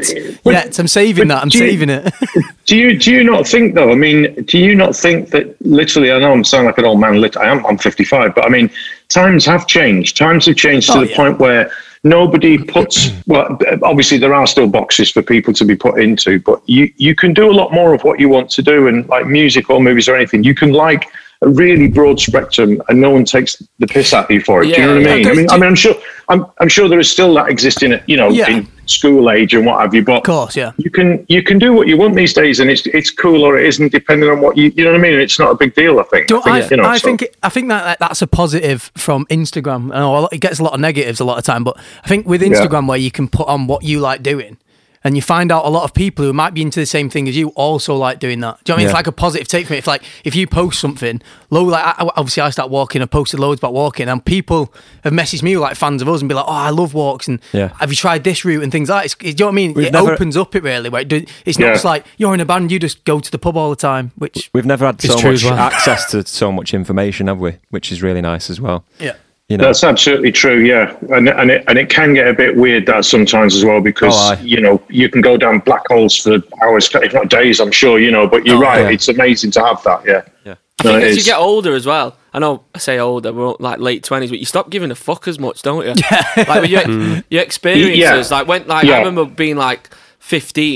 yet. I'm saving that. I'm saving it. Do you not think though? I mean, do you not think that literally? I know I'm sounding like an old man. I'm 55, but I mean, times have changed. Times have changed to the point where nobody puts. Well, obviously there are still boxes for people to be put into, but you can do a lot more of what you want to do, and like music or movies or anything, you can like a really broad spectrum, and no one takes the piss out of you for it. Do you know what I mean? I mean, I'm sure there is still that existing, in school age and what have you. But Of course, yeah. you can do what you want these days, and it's cool or it isn't, depending on what you know what I mean. It's not a big deal, I think. I think that's a positive from Instagram. I know it gets a lot of negatives a lot of time, but I think with Instagram where you can put on what you like doing. And you find out a lot of people who might be into the same thing as you also like doing that. Do you know what I mean? It's like a positive take from it. If you post something, obviously I start walking, I've posted loads about walking, and people have messaged me like fans of us and be like, oh, I love walks, and have you tried this route and things like that. Do you know what I mean? It opens up it really. Where it's not just like, you're in a band, you just go to the pub all the time, which... We've never had so true much as well. access to so much information, have we? Which is really nice as well. Yeah. That's absolutely true, yeah, and it can get a bit weird that sometimes as well because you can go down black holes for hours, if not days, I'm sure, But you're right, it's amazing to have that, yeah. I think as you get older as well, I know I say older, we're like late 20s, but you stop giving a fuck as much, don't you? Like with your experiences, I remember being like 15.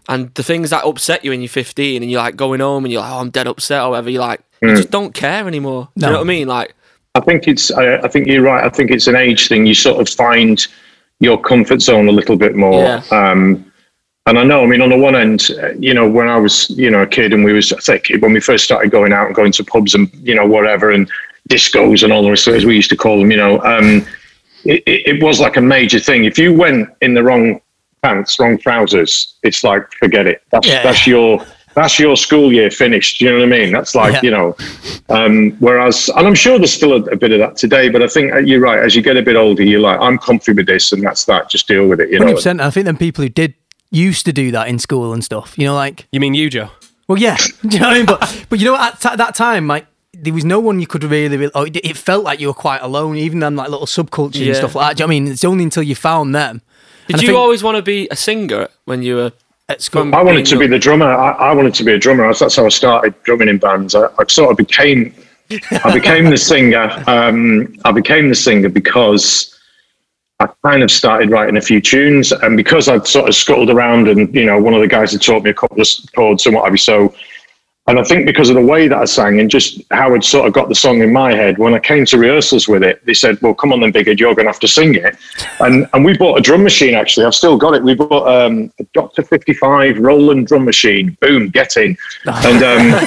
And the things that upset you when you're 15 and you're like going home and you're like, oh, I'm dead upset or whatever, you're like, you just don't care anymore. Do you know what I mean? Like, I think you're right. I think it's an age thing. You sort of find your comfort zone a little bit more. Yeah. And I know, I mean, on the one end, when I was, a kid and when we first started going out and going to pubs and, whatever, and discos and all the rest of it, as we used to call them, it was like a major thing. If you went in the wrong pants, wrong trousers, it's like, forget it. That's your school year finished. You know what I mean? That's like, whereas, and I'm sure there's still a bit of that today, but I think you're right. As you get a bit older, you're like, I'm comfy with this and that's that. Just deal with it. 100%. I think then people who used to do that in school and stuff, like. You mean you, Joe? Well, yeah. Do you know what I mean? But at that time, like, there was no one you could really it felt like you were quite alone, even then, like little subcultures and stuff like that. Do you know what I mean? It's only until you found them. Did you always want to be a singer when you were at school? I wanted to be the drummer. I wanted to be a drummer. That's how I started drumming in bands. I sort of became the singer. I became the singer because I kind of started writing a few tunes, and because I'd sort of scuttled around and, one of the guys had taught me a couple of chords and what have you. So, and I think because of the way that I sang and just how I'd sort of got the song in my head, when I came to rehearsals with it, they said, well, come on then, Big Ed, you're going to have to sing it. And we bought a drum machine, actually. I've still got it. We bought a Dr. 55 Roland drum machine. Boom, get in. And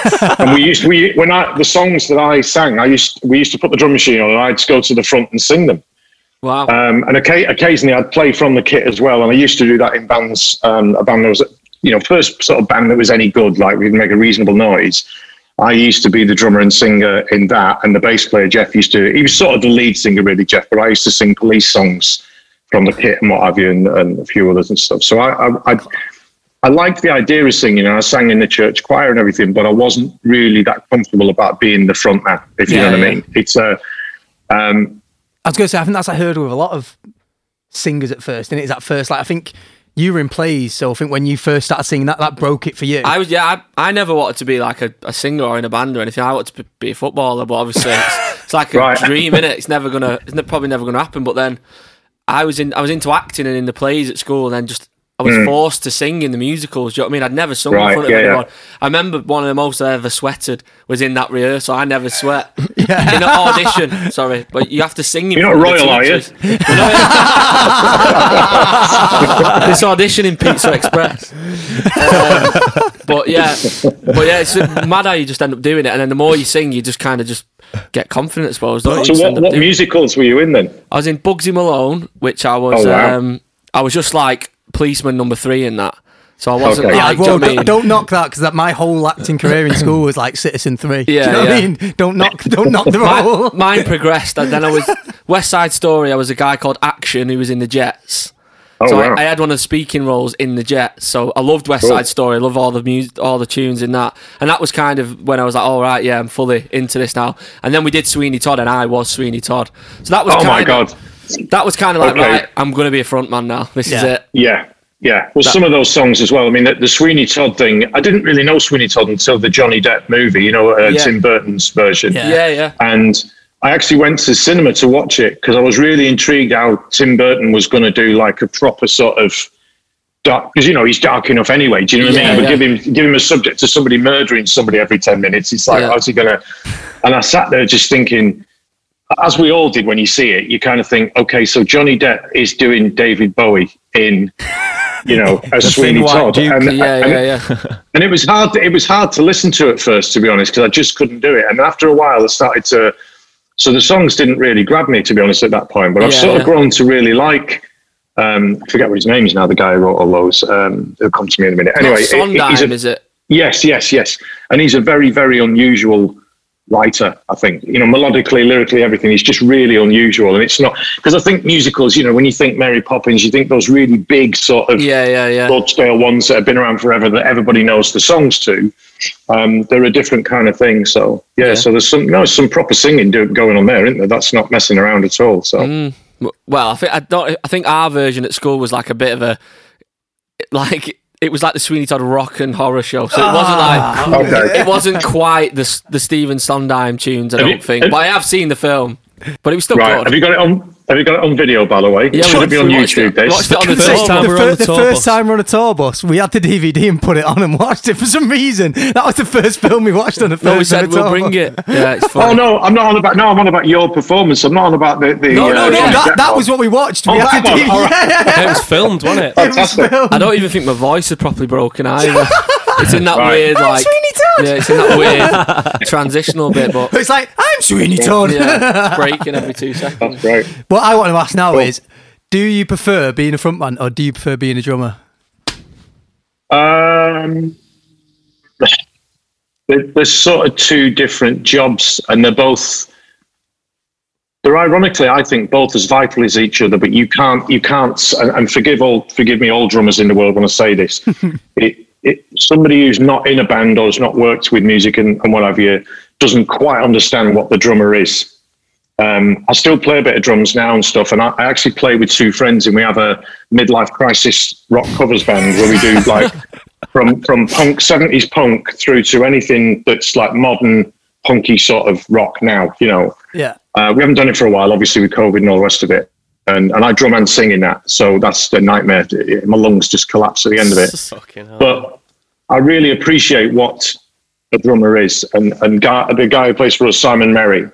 the songs that I sang, we used to put the drum machine on and I'd go to the front and sing them. Wow. And occasionally I'd play from the kit as well. And I used to do that in bands. A band that was, first sort of band that was any good, like we'd make a reasonable noise. I used to be the drummer and singer in that. And the bass player, Jeff, he was sort of the lead singer really, Jeff, but I used to sing Police songs from the kit and what have you, and a few others and stuff. So I liked the idea of singing, and I sang in the church choir and everything, but I wasn't really that comfortable about being the front man, if you know what I mean. It's I was going to say, I think that's a hurdle with a lot of singers at first, and it's at first, like, I think you were in plays, so I think when you first started singing, that broke it for you. I never wanted to be like a singer or in a band or anything. I wanted to be a footballer, but obviously it's like a dream, innit? It's probably never gonna happen. But then I was into acting and in the plays at school, and then just I was forced to sing in the musicals. Do you know what I mean? I'd never sung in front of anyone. Yeah. I remember one of the most I ever sweated was in that rehearsal. I never sweat. In an audition, sorry, but you have to sing in front of the teachers. You're not royal, are you? This audition in Pizza Express. But yeah, it's mad how you just end up doing it, and then the more you sing, you just kind of just get confident, I suppose. Don't you? So what musicals were you in then? I was in Bugsy Malone, which I was. I was just like policeman number 3 in that. So I wasn't like, don't knock that, because my whole acting career in school was like Citizen 3. Yeah, do you know what I mean? Don't knock the role. Mine progressed, and then I was West Side Story. I was a guy called Action who was in the Jets. I had one of the speaking roles in the Jets. So I loved West Side Story. I love all the music, all the tunes in that. And that was kind of when I was like, all right, yeah, I'm fully into this now. And then we did Sweeney Todd, and I was Sweeney Todd. So that was that was kind of like, right, I'm going to be a front man now. This is it. Yeah. Yeah. Well, some of those songs as well. I mean, the Sweeney Todd thing, I didn't really know Sweeney Todd until the Johnny Depp movie, Tim Burton's version. Yeah. And I actually went to the cinema to watch it because I was really intrigued how Tim Burton was going to do like a proper sort of dark, because, he's dark enough anyway. Do you know what I mean? But give him a subject to somebody murdering somebody every 10 minutes. It's like, how's he going to... And I sat there just thinking, as we all did when you see it, you kind of think, okay, so Johnny Depp is doing David Bowie in, as Sweeney Todd. And it was hard. It was hard to listen to at first, to be honest, because I just couldn't do it. And after a while, I started to. So the songs didn't really grab me, to be honest, at that point. But I've sort of grown to really like. I forget what his name is now. The guy who wrote all those. It'll come to me in a minute. Anyway, Sondheim, is it? Yes. And he's a very, very unusual writer, I think. Melodically, lyrically, everything is just really unusual. And it's not, because I think musicals, when you think Mary Poppins, you think those really big sort of broad scale ones that have been around forever that everybody knows the songs to. They're a different kind of thing. So so there's some proper singing going on there, isn't there? That's not messing around at all. So well, I think our version at school was like a bit of a it was like the Sweeney Todd rock and horror show, so it wasn't it wasn't quite the Stephen Sondheim tunes, I don't think. But I have seen the film, but it was still good. Have you got it on? Have you got it on video, by the way? Yeah, Should it be on watched YouTube? it. This. Watched it on the First tour time bus. we're on the the tour first bus. time we're on a tour bus, we had the DVD and put it on and watched it for some reason. That was the first film we watched on the first No, we said ever we'll tour bring bus. it. Yeah, it's Oh funny. no, I'm not on about. No, I'm on about your performance. I'm not on about the. No, that was what we watched. We Oh, had that the one. DVD. All right. Yeah, It was filmed, wasn't it? it was Fantastic. filmed. I don't even think my voice is properly broken either. It's in that Right. weird, I'm like, Sweeney Todd. yeah, it's in that weird transitional bit, but It's like, I'm Sweeney Todd. yeah, breaking every 2 seconds. That's great. What I want to ask now is, do you prefer being a frontman or do you prefer being a drummer? There's sort of two different jobs, and they're ironically, I think, both as vital as each other. But you can't, and forgive me, all drummers in the world when I say this. Somebody who's not in a band or has not worked with music and what have you doesn't quite understand what the drummer is. I still play a bit of drums now and stuff, and I actually play with two friends, and we have a midlife crisis rock covers band where we do like from punk, 70s punk through to anything that's like modern punky sort of rock now, you know. Yeah. We haven't done it for a while, obviously with COVID and all the rest of it. And I drum and sing in that, so that's the nightmare. My lungs just collapse at the end of it. Fucking hell. But I really appreciate what a drummer is, and the guy who plays for us, Simon Merry.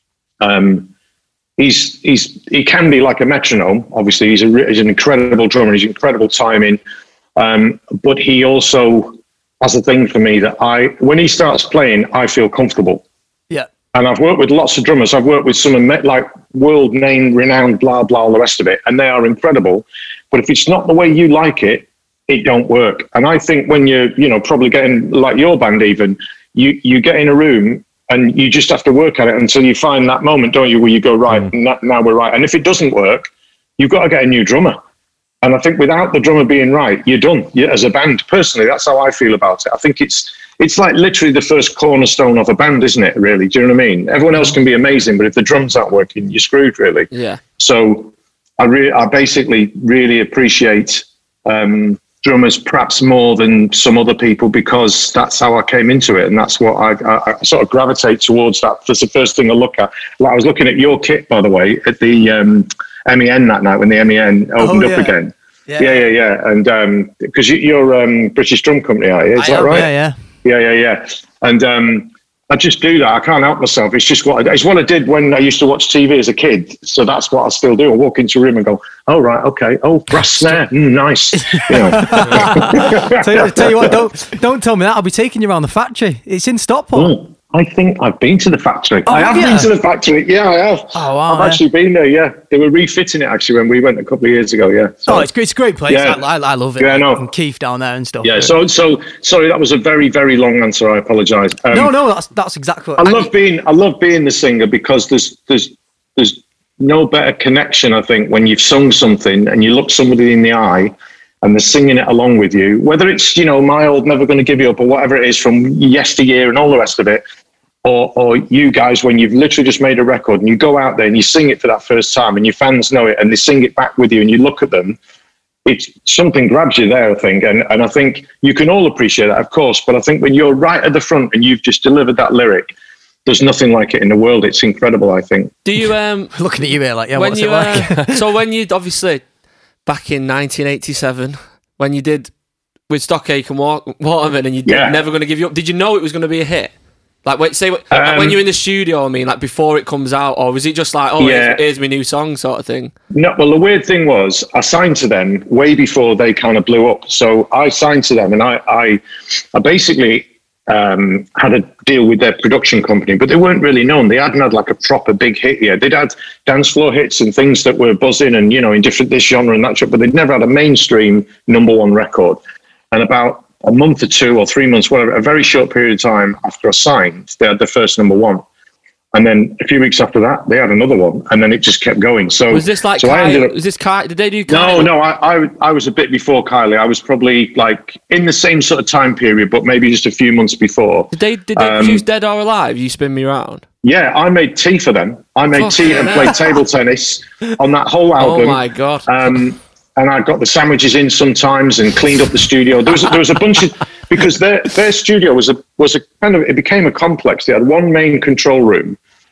He can be like a metronome. Obviously, he's an incredible drummer. He's incredible timing, but he also has a thing for me that when he starts playing, I feel comfortable. Yeah. And I've worked with lots of drummers. I've worked with some like world name, renowned, blah blah, all the rest of it, and they are incredible. But if it's not the way you like it, it don't work. And I think when you're, probably getting like your band, even you get in a room and you just have to work at it until you find that moment, don't you, where you go, right, now we're right. And if it doesn't work, you've got to get a new drummer. And I think without the drummer being right, you're done. As a band, personally, that's how I feel about it. I think it's like literally the first cornerstone of a band, isn't it, really? Do you know what I mean? Everyone else can be amazing, but if the drums aren't working, you're screwed, really. Yeah. So I basically really appreciate drummers perhaps more than some other people, because that's how I came into it, and that's what I sort of gravitate towards. That's the first thing I look at. Like, I was looking at your kit, by the way, at the MEN that night when the MEN opened up again. Yeah. And because you're British Drum Company, are you? Is that right? Yeah. And I just do that. I can't help myself. It's just what I did when I used to watch TV as a kid. So that's what I still do. I walk into a room and go, "Oh right, okay. Oh, brass snare, nice." Tell you what, don't tell me that. I'll be taking you around the factory. It's in Stockport. I think I've been to the factory. Oh, I have been to the factory. Yeah, I have. Oh, wow, I've actually been there. Yeah, they were refitting it actually when we went a couple of years ago. Yeah. So, It's a great place. Yeah. I love it. Yeah, I know. And Keith down there and stuff. yeah. So sorry, that was a very, very long answer. I apologise. No, that's exactly what I love being the singer, because there's no better connection, I think, when you've sung something and you look somebody in the eye and they're singing it along with you, whether it's, My Old Never Gonna Give You Up or whatever it is from yesteryear and all the rest of it, or you guys, when you've literally just made a record and you go out there and you sing it for that first time and your fans know it and they sing it back with you and you look at them, it's something grabs you there, I think. And I think you can all appreciate that, of course, but I think when you're right at the front and you've just delivered that lyric, there's nothing like it in the world. It's incredible, I think. Do you looking at you here like, yeah, when what's you it like? so when you obviously back in 1987 when you did with Stockache and Waterman and you did Never Gonna Give You Up, did you know it was going to be a hit? Like, when you're in the studio, I mean, like before it comes out, or was it just like, here's my new song sort of thing? No, well, the weird thing was I signed to them way before they kind of blew up. So I signed to them, and I basically had a deal with their production company, but they weren't really known. They hadn't had like a proper big hit yet. They'd had dance floor hits and things that were buzzing and, in different this genre and that genre, but they'd never had a mainstream #1 record. And about a month or 2 or 3 months, whatever, a very short period of time after I signed, they had their first #1. And then a few weeks after that, they had another one, and then it just kept going. So was this like was this Kylie? Did they do Kylie? No, I was a bit before Kylie. I was probably like in the same sort of time period, but maybe just a few months before. Did they produce Dead or Alive? You Spin Me Round? Yeah, I made tea for them. I made tea and played table tennis on that whole album. Oh my God. And I got the sandwiches in sometimes and cleaned up the studio. There was a bunch of, because their studio was a kind of, it became a complex. They had one main control room,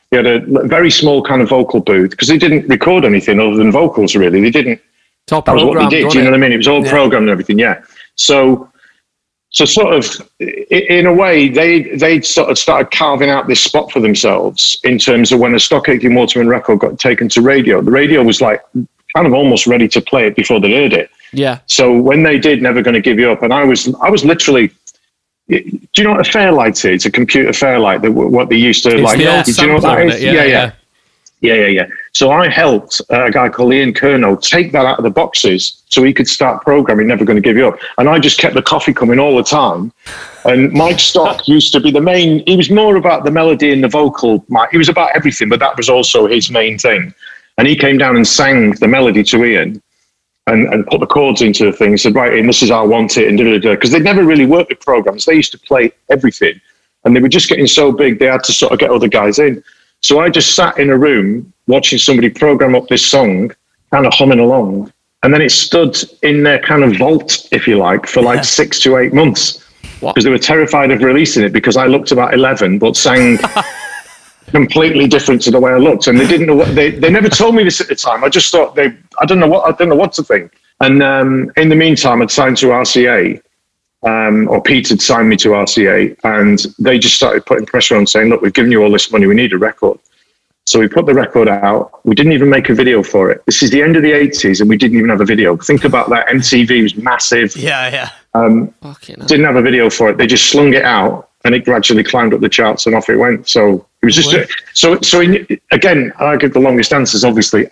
They had a very small kind of vocal booth because they didn't record anything other than vocals, really. They didn't. It's all That was what they programmed, did. Do wasn't you know it? what I mean? It was all programmed and everything. Yeah. So sort of, in a way, they sort of started carving out this spot for themselves in terms of when a Stock Aitken Waterman record got taken to radio. The radio was like kind of almost ready to play it before they heard it. Yeah. So when they did Never Gonna Give You Up, and I was literally. Do you know what a Fairlight is? It's a computer Fairlight. What they used to It's like. the old Do you know what sampler, that isn't is? it? Yeah. So I helped a guy called Ian Kerno take that out of the boxes so he could start programming Never Gonna Give You Up. And I just kept the coffee coming all the time. And Mike Stock used to be the main. He was more about the melody and the vocal. He was about everything, but that was also his main thing. And he came down and sang the melody to Ian. And put the chords into the thing and said, right, Ian, this is how I want it, and da-da-da. Because they'd never really worked with programs. They used to play everything. And they were just getting so big, they had to sort of get other guys in. So I just sat in a room watching somebody program up this song, kind of humming along. And then it stood in their kind of vault, if you like, for like 6 to 8 months. Because they were terrified of releasing it because I looked about 11, but sang completely different to the way I looked. And they didn't know what, they never told me this at the time. I just thought I don't know what to think. And in the meantime, I'd signed to RCA, or Pete had signed me to RCA, and they just started putting pressure on saying, look, we've given you all this money, we need a record. So we put the record out. We didn't even make a video for it. This is the end of the 80s, and we didn't even have a video. Think about that. MTV was massive. Yeah. Didn't have a video for it. They just slung it out, and it gradually climbed up the charts, and off it went. So it was just again. I give the longest answers, obviously.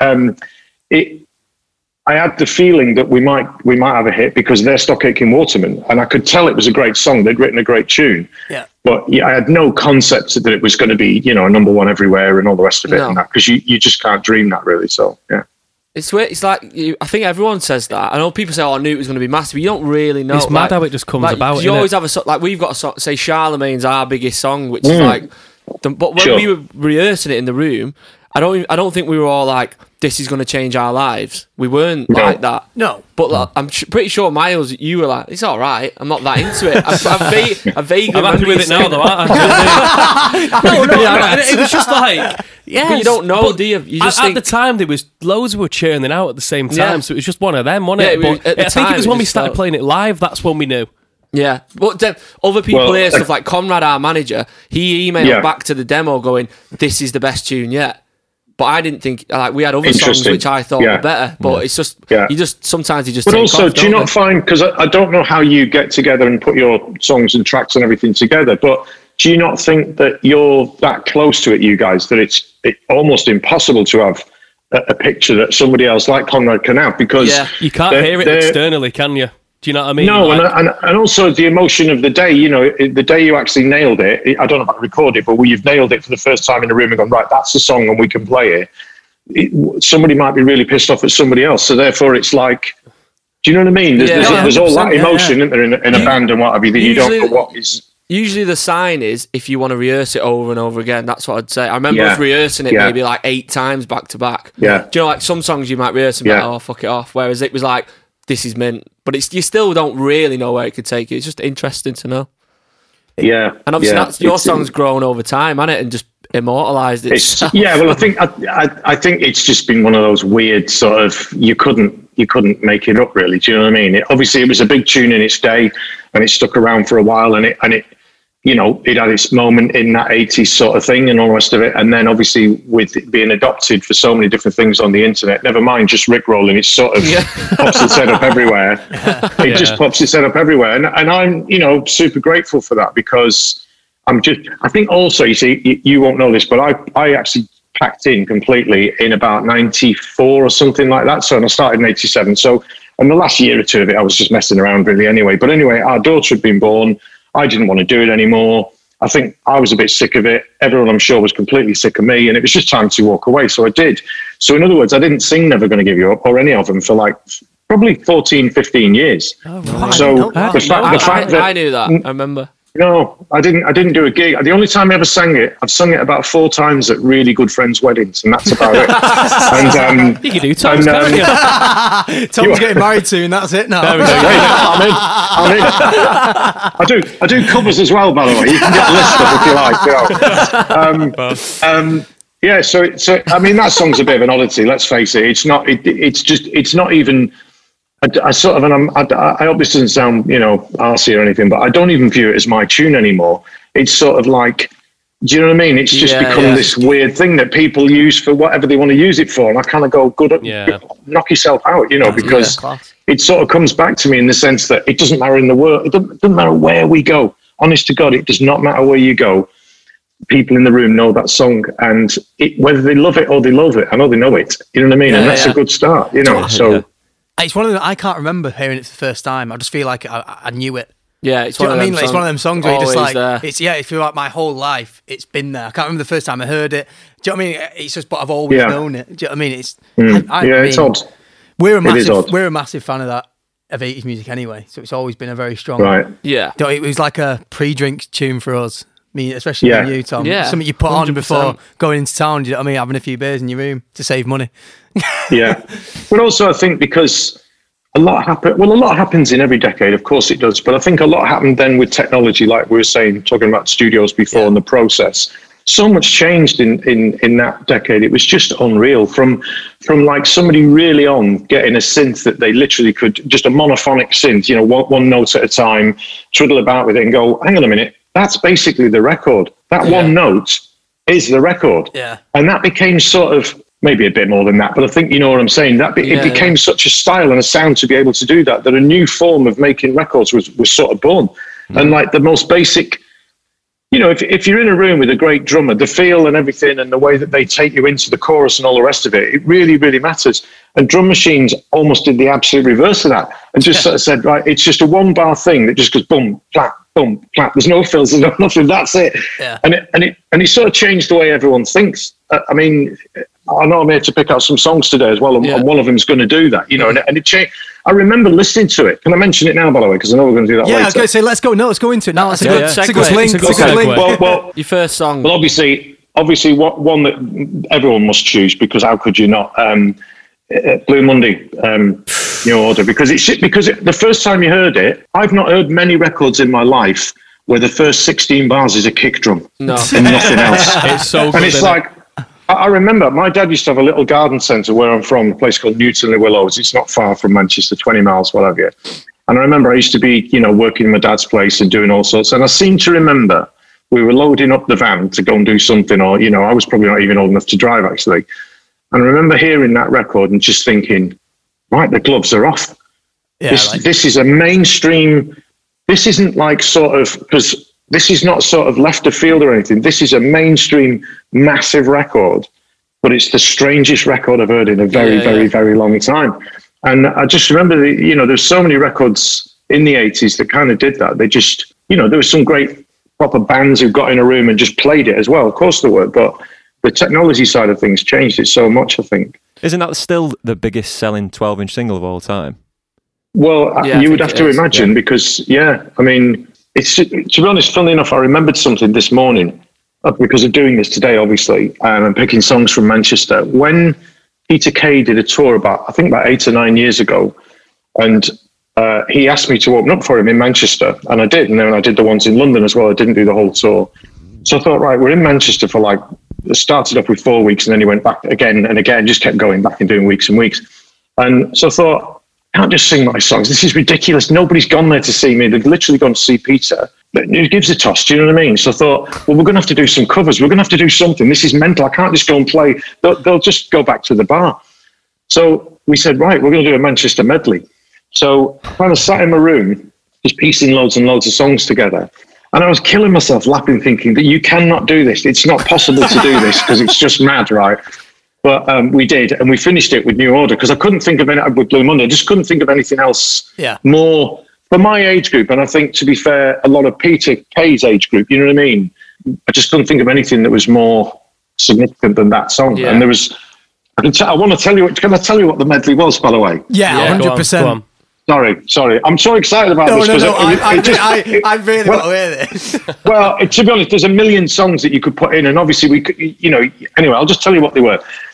I had the feeling that we might have a hit because they're Stock Aitken Waterman, and I could tell it was a great song. They'd written a great tune. Yeah. But I had no concept that it was going to be, a number one everywhere and all the rest of it, and that, because you just can't dream that, really. So yeah. It's weird. It's like I think everyone says that. I know people say, "Oh, I knew it was going to be massive." But you don't really know. It's mad how it just comes about. You always have a song. Like we've got a song. Say Charlemagne's our biggest song, which is like. But when we were rehearsing it in the room, I don't think we were all like, "This is going to change our lives." We weren't like that. No. But like, I'm pretty sure, Miles, you were like, "It's all right. I'm not that into it." I vaguely I'm happy with it now, though. Aren't I? It was just like, yeah. But you don't know, do you? You just at think, the time there was loads were churning out at the same time, Yeah. so it was just one of them, wasn't it? Yeah, But at the I think time, it was it when we just started felt- playing it live. That's when we knew. yeah. But then other people hear stuff like Conrad, our manager. He emailed back to the demo going, "This is the best tune yet." But I didn't think we had other songs Interesting. which I thought were better. But it's just sometimes you just. But take also, off, do you don't not find, because I don't know how you get together and put your songs and tracks and everything together, but do you not think that you're that close to it, you guys, that it's almost impossible to have a picture that somebody else like Conrad can have? Because You can't hear it externally, can you? Do you know what I mean? No, Like- and also the emotion of the day, the day you actually nailed it, I don't know about record it, but when you've nailed it for the first time in a room and gone, right, that's the song and we can play it, somebody might be really pissed off at somebody else. So therefore it's like, do you know what I mean? There's all that emotion isn't there, in a band and what have you, that you don't know what is... Usually the sign is if you want to rehearse it over and over again. That's what I'd say. I remember us rehearsing it maybe like 8 times back to back. Yeah. Do you know, like some songs you might rehearse and be like, oh, fuck it off. Whereas it was like, this is mint. But you still don't really know where it could take you. It's just interesting to know. Yeah. And obviously your song's grown over time, hasn't it? And just immortalised itself. Well, I think it's just been one of those weird sort of, you couldn't make it up, really. Do you know what I mean? Obviously it was a big tune in its day and it stuck around for a while, and it it had its moment in that 80s sort of thing and all the rest of it. And then obviously with it being adopted for so many different things on the internet, never mind just Rickrolling, it sort of pops its head up everywhere. It just pops its head up everywhere. And I'm, super grateful for that, because I think also, you see, you won't know this, but I actually packed in completely in about 94 or something like that. So, and I started in 87. So, and the last year or two of it, I was just messing around really anyway. But anyway, our daughter had been born. I didn't want to do it anymore. I think I was a bit sick of it. Everyone, I'm sure, was completely sick of me, and it was just time to walk away. So I did. So in other words, I didn't sing Never Gonna Give You Up or any of them for like probably 14, 15 years. Oh, right. So the fact that I knew that. I remember. No, I didn't do a gig. The only time I ever sang it, I've sung it about 4 times at really good friends' weddings, and that's about it. And you can do Tom's, can't you? Tom's getting married soon. That's it now. There we go. I'm in. I do covers as well, by the way. You can get a list of if you like. Yeah, so I mean, that song's a bit of an oddity. Let's face it. It's not. It's not even. I sort of, and I hope this doesn't sound, arsey or anything, but I don't even view it as my tune anymore. It's sort of like, do you know what I mean? It's just become this weird thing that people use for whatever they want to use it for, and I kind of go, knock yourself out, because it sort of comes back to me in the sense that it doesn't matter in the world. It doesn't matter where we go. Honest to God, it does not matter where you go. People in the room know that song, and whether they love it or they love it, I know they know it. You know what I mean? And that's a good start, so... It's one of them. I can't remember hearing it for the first time. I just feel like I knew it. Yeah, it's Do you one know of what I mean? them Like, it's one of them songs where you're just like, there. if you're like my whole life, it's been there. I can't remember the first time I heard it. Do you know what I mean? It's just, but I've always known it. Do you know what I mean? It's it's odd. We're a massive fan of 80s music anyway. So it's always been a very strong. Right. Yeah. It was like a pre-drink tune for us. I mean, especially with you, Tom. Yeah. Something you put 100%. on before going into town. Do you know what I mean? Having a few beers in your room to save money. Yeah, but also I think because a lot happens in every decade, of course it does, but I think a lot happened then with technology, like we were saying, talking about studios before and the process. So much changed in that decade. It was just unreal. From like somebody really on getting a synth that they literally could, just a monophonic synth, one note at a time, twiddle about with it and go, hang on a minute, that's basically the record. That one note is the record. Yeah. And that became sort of, maybe a bit more than that, but I think you know what I'm saying. It became such a style and a sound to be able to do that a new form of making records was sort of born. And like the most basic, if you're in a room with a great drummer, the feel and everything and the way that they take you into the chorus and all the rest of it really, really matters. And drum machines almost did the absolute reverse of that and just sort of said, right, it's just a 1-bar thing that just goes boom, flat, boom, flat. There's no fills, there's no nothing. That's it. Yeah. And it sort of changed the way everyone thinks. I mean, I know I'm here to pick out some songs today as well, and one of them's going to do that, and it changed. I remember listening to it. Can I mention it now, by the way? Because I know we're going to do that later. Yeah, I was going to say, let's go into it now. That's a good segue. It's a good link. Well, your first song. Well, obviously, one that everyone must choose, because how could you not? Blue Monday, New Order, because the first time you heard it, I've not heard many records in my life where the first 16 bars is a kick drum and nothing else. It's so good. And it's like, I remember my dad used to have a little garden centre where I'm from, a place called Newton-le-Willows. It's not far from Manchester, 20 miles, what have you. And I remember I used to be, working in my dad's place and doing all sorts. And I seem to remember we were loading up the van to go and do something, or, I was probably not even old enough to drive, actually. And I remember hearing that record and just thinking, right, the gloves are off. Yeah, this is a mainstream. This isn't like sort of, because this is not sort of left of field or anything. This is a mainstream, massive record, but it's the strangest record I've heard in a very, very long time. And I just remember, there's so many records in the 80s that kind of did that. They just, there were some great proper bands who got in a room and just played it as well. Of course there were, but the technology side of things changed it so much, I think. Isn't that still the biggest selling 12-inch single of all time? Well, you would have to imagine because, I mean... to be honest, funnily enough, I remembered something this morning because of doing this today, obviously, and picking songs from Manchester. When Peter Kay did a tour about 8 or 9 years ago, and he asked me to open up for him in Manchester, and I did. And then I did the ones in London as well. I didn't do the whole tour. So I thought, right, we're in Manchester for started off with 4 weeks, and then he went back again and again, just kept going back and doing weeks and weeks. And so I thought, I can't just sing my songs. This is ridiculous. Nobody's gone there to see me. They've literally gone to see Peter. Who gives a toss? Do you know what I mean? So I thought, well, we're going to have to do some covers. We're going to have to do something. This is mental. I can't just go and play. They'll just go back to the bar. So we said, right, we're going to do a Manchester medley. So I kind of sat in my room, just piecing loads and loads of songs together. And I was killing myself laughing, thinking that you cannot do this. It's not possible to do this because it's just mad, right? But we did, and we finished it with New Order because I couldn't think of any with Blue Monday. I just couldn't think of anything else more for my age group. And I think, to be fair, a lot of Peter Kay's age group. You know what I mean? I just couldn't think of anything that was more significant than that song. Yeah. And there was. I want to tell you. Can I tell you what the medley was, by the way? Yeah, 100%. Sorry. I'm so excited about this. No. I really want to hear this. Well, to be honest, there's a million songs that you could put in, and obviously we could, anyway, I'll just tell you what they were.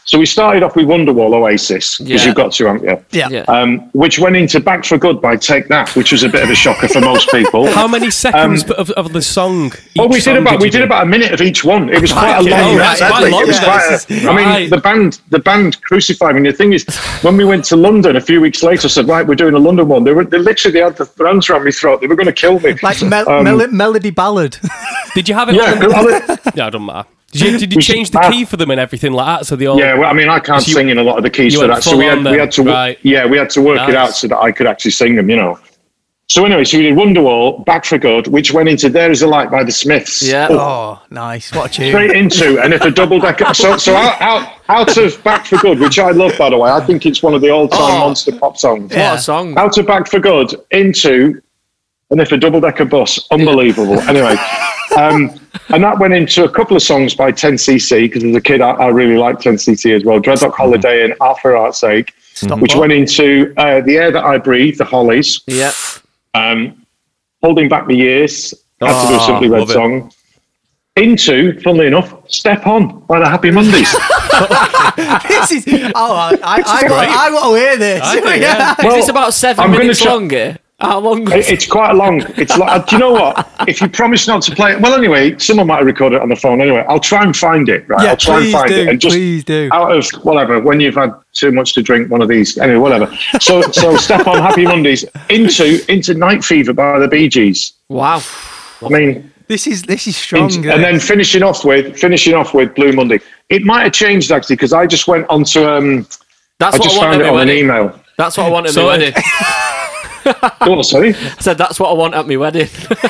So we started off with Wonderwall, Oasis, because Yeah. you've got to, haven't you? Yeah. Yeah. Which went into Back for Good by Take That, which was a bit of a shocker for most people. How many seconds of the song? Well, we each did song about you do? a minute of each one. It was quite a Okay. long. Oh, right, sadly. quite long It was then. quite This is- I mean, right. the band crucified me. The thing is, when we went to London a few weeks later, said, "Right, we're doing a London one." They literally had the hands around my throat. They were going to kill me. Like melody ballad. Did you have it Yeah, on the... well, Yeah, it doesn't matter. Did you We change should- the key for them and everything like that? So they all... yeah. Well, I mean, I can't So you- sing in a lot of the keys you for went that, so full we on had to then, right. we had to work it Nice. out so that I could actually sing them. You know. So anyway, so we did Wonderwall, Back for Good, which went into There Is a Light by the Smiths. Yeah. Oh, nice. What a tune. Straight into, and if a double decker. So out of Back for Good, which I love, by the way. I think it's one of the all-time monster pop songs. Yeah. What a song. Out of Back for Good into, and if a double decker bus, unbelievable. Anyway, and that went into a couple of songs by 10cc because as a kid I really liked 10cc as well. Dreadlock Holiday and Art for Art's Sake, which went into The Air That I Breathe, the Hollies. Yeah. Holding Back the Years, had to do a Simply Red love it. song. Into, funnily enough, Step On by the Happy Mondays. This is. Oh, I want to hear this. I think, yeah. Is this about 7 I'm gonna minutes try- long here? How long was it? It's quite long. It's like, do you know what? If you promise not to play it, well, anyway, someone might have recorded it on the phone. Anyway, I'll try and find it. Right, Yeah, I'll try and please find do, it, and just please do. out of whatever. When you've had too much to drink, one of these. Anyway, whatever. So Step On, Happy Mondays into Night Fever by the Bee Gees. Wow. I mean, This is strong. and then finishing off with Blue Monday. It might have changed actually because I just went onto. That's I what just I want found at it my on an wedding. email. That's what I want at So- my wedding. Oh, sorry, I said that's what I want at my wedding.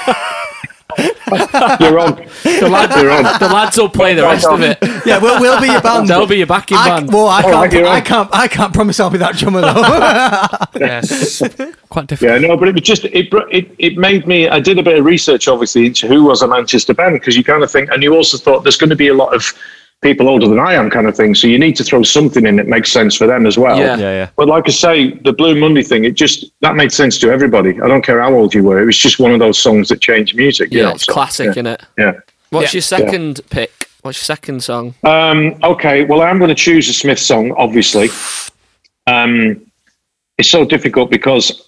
you're on. You're on. The lads will play the rest of it. Yeah, we'll be your band. They'll be your backing band. Well, right, you're on. I can't promise I'll be that drummer though. Yes. Quite different. Yeah, no, but it was just it made me. I did a bit of research, obviously, into who was a Manchester band because you kind of think, and you also thought there's going to be a lot of people older than I am, kind of thing. So you need to throw something in that makes sense for them as well. Yeah. Yeah. But like I say, the Blue Monday thing, that made sense to everybody. I don't care how old you were. It was just one of those songs that changed music. You Yeah, know, it's so, classic, yeah. innit? Yeah. What's your second pick? What's your second song? Okay, well, I'm going to choose a Smith song, obviously. It's so difficult because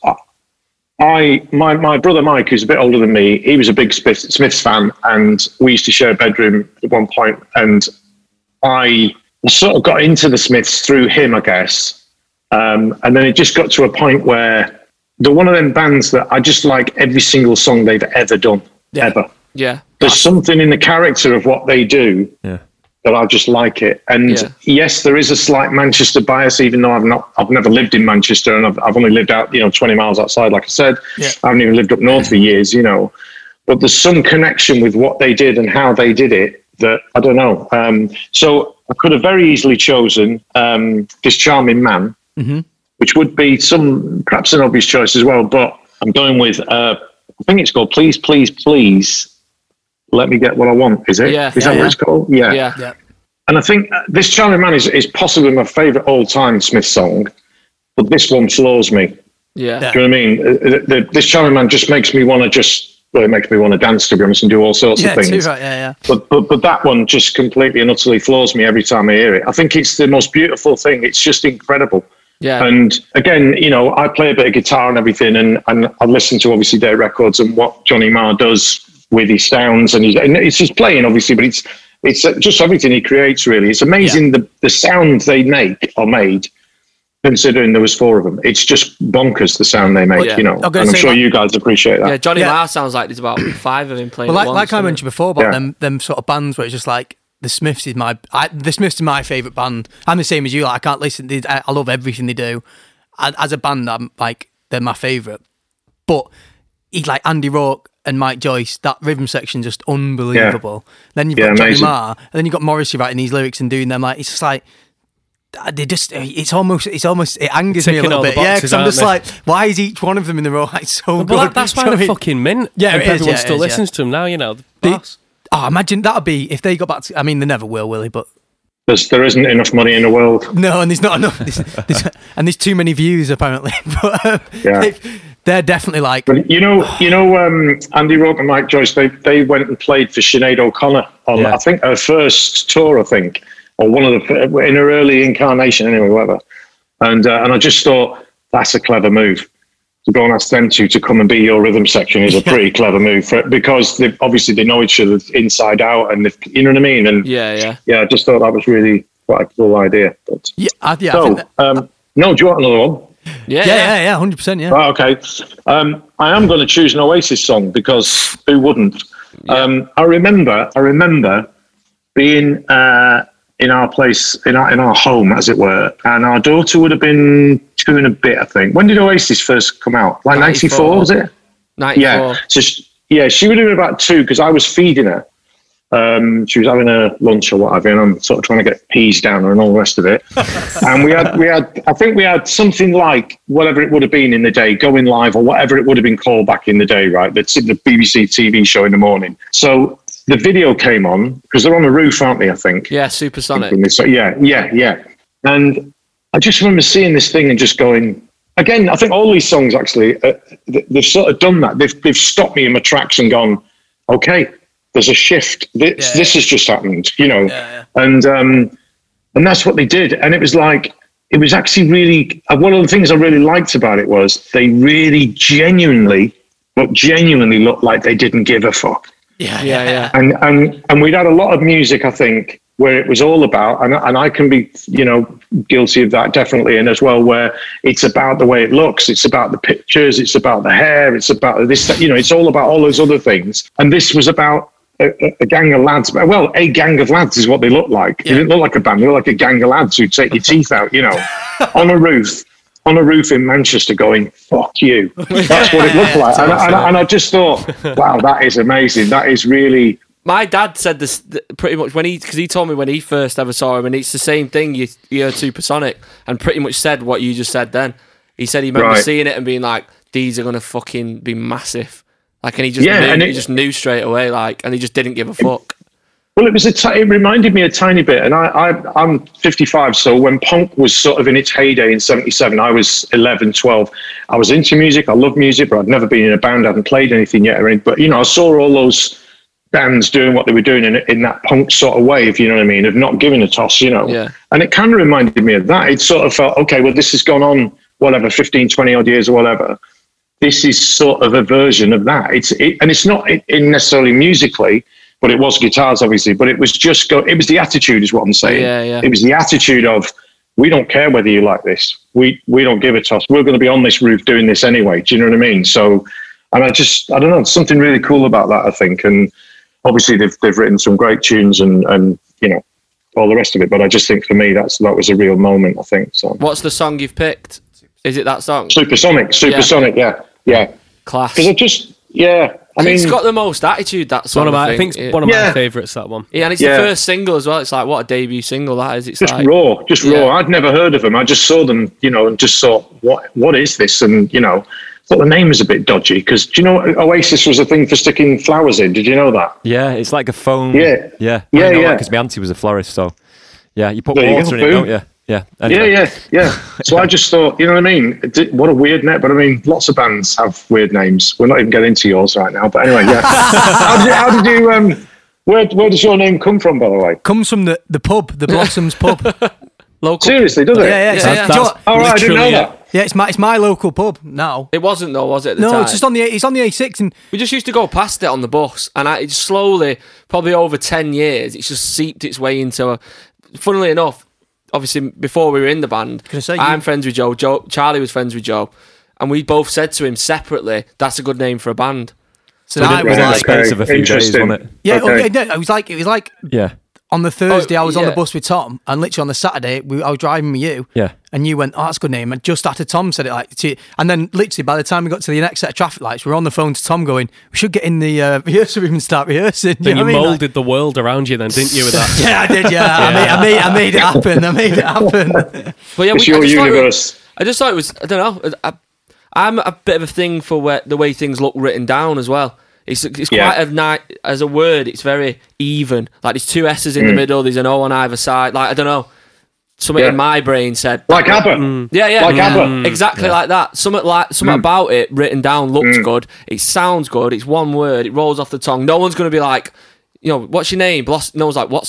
my brother Mike, who's a bit older than me, he was a big Smiths fan, and we used to share a bedroom at one point, and I sort of got into the Smiths through him, I guess. And then it just got to a point where they're one of them bands that I just like every single song they've ever done, ever. Yeah. There's something in the character of what they do that I just like it. And yes, there is a slight Manchester bias, even though I've never lived in Manchester, and I've only lived out 20 miles outside, like I said. I haven't even lived up north for years, but there's some connection with what they did and how they did it that I don't know. So I could have very easily chosen This Charming Man, which would be perhaps an obvious choice as well, but I'm going with I think it's called Please, Please, Please Let Me Get What I Want. Is it? Yeah. Is that what it's called? Yeah. And I think This Charming Man is possibly my favourite all-time Smith song, but this one floors me. Yeah. Do you know what I mean? This Charming Man just makes me want to it makes me want to dance, to be honest, and do all sorts of things. Right, yeah. But that one just completely and utterly floors me every time I hear it. I think it's the most beautiful thing. It's just incredible. Yeah. And again, I play a bit of guitar and everything, and I listen to obviously their records and what Johnny Marr does with his sounds, and it's his playing obviously, but it's just everything he creates really. It's amazing the sound they make or made. Considering there was 4 of them, it's just bonkers the sound they make, and I'm sure you guys appreciate that. Yeah, Johnny Marr sounds like there's about 5 of him playing. Well, at once, like I doesn't mentioned before about them sort of bands where it's just like the Smiths is my favourite band. I'm the same as you. Like, I can't listen. I love everything they do. As a band, I'm like they're my favourite. But like Andy Rourke and Mike Joyce, that rhythm section just unbelievable. Then you've got Johnny amazing. Marr, and then you've got Morrissey writing these lyrics and doing them. Like it's just like. It's almost it angers me a Ticking little all the bit, yeah. boxes, Because I'm just aren't like, why is each one of them in the row like so Well, good? that's Do why you know they're what I mean? fucking mint. Yeah, if it is, everyone yeah, still it is, listens to them now, the boss. Imagine that'd be if they got back to. I mean, they never will they? But There isn't enough money in the world. no, and there's not enough. And there's too many views apparently. But they're definitely like. But Andy Rourke and Mike Joyce, they went and played for Sinead O'Connor on I think her first tour, or one of the in her early incarnation anyway, whatever. And I just thought that's a clever move. To go and ask them to come and be your rhythm section is a pretty clever move because obviously they know each other inside out, and you know what I mean. And yeah, I just thought that was really quite a cool idea. But, I think no, do you want another one? Yeah, 100%. Yeah. Oh, okay. I am going to choose an Oasis song because who wouldn't? Yeah. I remember being in our place, in our home, as it were, and our daughter would have been 2 and a bit, I think. When did Oasis first come out? Like 94, was it? 94. Yeah. So she would have been about 2 because I was feeding her. She was having a lunch or whatever, and I'm sort of trying to get peas down her and all the rest of it. And we had something like whatever it would have been in the day, Going Live or whatever it would have been called back in the day, right? That's the BBC TV show in the morning. So the video came on because they're on the roof, aren't they? I think. Yeah, Supersonic. So yeah. And I just remember seeing this thing and just going. Again, I think all these songs actually, they've sort of done that. They've stopped me in my tracks and gone, okay. There's a shift. This has just happened, you know, and that's what they did. And it was actually really one of the things I really liked about it was they really genuinely looked like they didn't give a fuck. Yeah. And we'd had a lot of music, I think, where it was all about, and I can be, you know, guilty of that definitely, and as well, where it's about the way it looks, it's about the pictures, it's about the hair, it's about this, you know, it's all about all those other things. And this was about a gang of lads. Well, a gang of lads is what they look like. They didn't look like a band. They look like a gang of lads who'd take your teeth out, you know, on a roof in Manchester going, fuck you. That's what it looked like. And I just thought, wow, that is amazing. That is really... My dad said this pretty much because he told me when he first ever saw him, and it's the same thing. You heard Supersonic and pretty much said what you just said then. He said he remember seeing it and being like, these are going to fucking be massive. Like, and he just knew straight away, like, and he just didn't give a fuck. Well, it reminded me a tiny bit, and I'm 55, so when punk was sort of in its heyday in 77, I was 11, 12. I was into music, I loved music, but I'd never been in a band, I hadn't played anything yet, but, you know, I saw all those bands doing what they were doing in that punk sort of way, if you know what I mean, of not giving a toss, you know. Yeah. And it kind of reminded me of that. It sort of felt, okay, well, this has gone on, whatever, 15, 20 odd years or whatever. This is sort of a version of that. And it's not in necessarily musically, but it was guitars, obviously. But it was it was the attitude, is what I'm saying. Yeah. It was the attitude of, we don't care whether you like this. We don't give a toss. We're going to be on this roof doing this anyway. Do you know what I mean? So, and I don't know, there's something really cool about that, I think. And obviously they've written some great tunes and you know, all the rest of it. But I just think for me, that was a real moment, I think. So. What's the song you've picked? Is it that song? Supersonic, yeah. Class. Because I mean, it's got the most attitude, that song. I think it's one of my favourites, that one. Yeah, and it's the first single as well. It's like, what a debut single that is. It's just like, raw. I'd never heard of them. I just saw them, you know, and just thought, what is this? And, you know, thought the name was a bit dodgy because, do you know, Oasis was a thing for sticking flowers in? Did you know that? Yeah, it's like a foam. Yeah. Because my auntie was a florist, so yeah, you put water in it, don't you? Yeah. Anyway. Yeah. So I just thought, you know what I mean? What a weird name. But I mean, lots of bands have weird names. We're not even getting into yours right now. But anyway, yeah. How did you, where does your name come from, by the way? Comes from the pub, the Blossoms pub. Local. Seriously, does it? Yeah. All right, I didn't know that. Yeah, it's my local pub now. It wasn't though, was it? At the time? No, it's just on the A6, and we just used to go past it on the bus, and it just slowly, probably over 10 years, it's just seeped its way into. Funnily enough, obviously before we were in the band, I'm friends with Joe. Charlie was friends with Joe, and we both said to him separately, "That's a good name for a band." So I was in the space of a few days, wasn't it? Yeah, it was like yeah. On the Thursday, I was on the bus with Tom, and literally on the Saturday, I was driving with you. Yeah. And you went, "Oh, that's a good name." And just after Tom said it, and then literally by the time we got to the next set of traffic lights, we were on the phone to Tom going, "We should get in the rehearsal room and start rehearsing." Then you moulded the world around you, then, didn't you? With that? Yeah, I did. Yeah, I made it happen. But yeah, it's your universe. I just thought it was. I don't know. I'm a bit of a thing for the way things look written down as well. It's quite a nice, as a word, it's very even. Like there's 2 S's in the middle, there's an O on either side. Like, I don't know. Something in my brain said like ABBA. Yeah. Like ABBA. Exactly like that. Something about it written down looks good. It sounds good. It's one word. It rolls off the tongue. No one's going to be like, you know, what's your name? No one's like, what's that?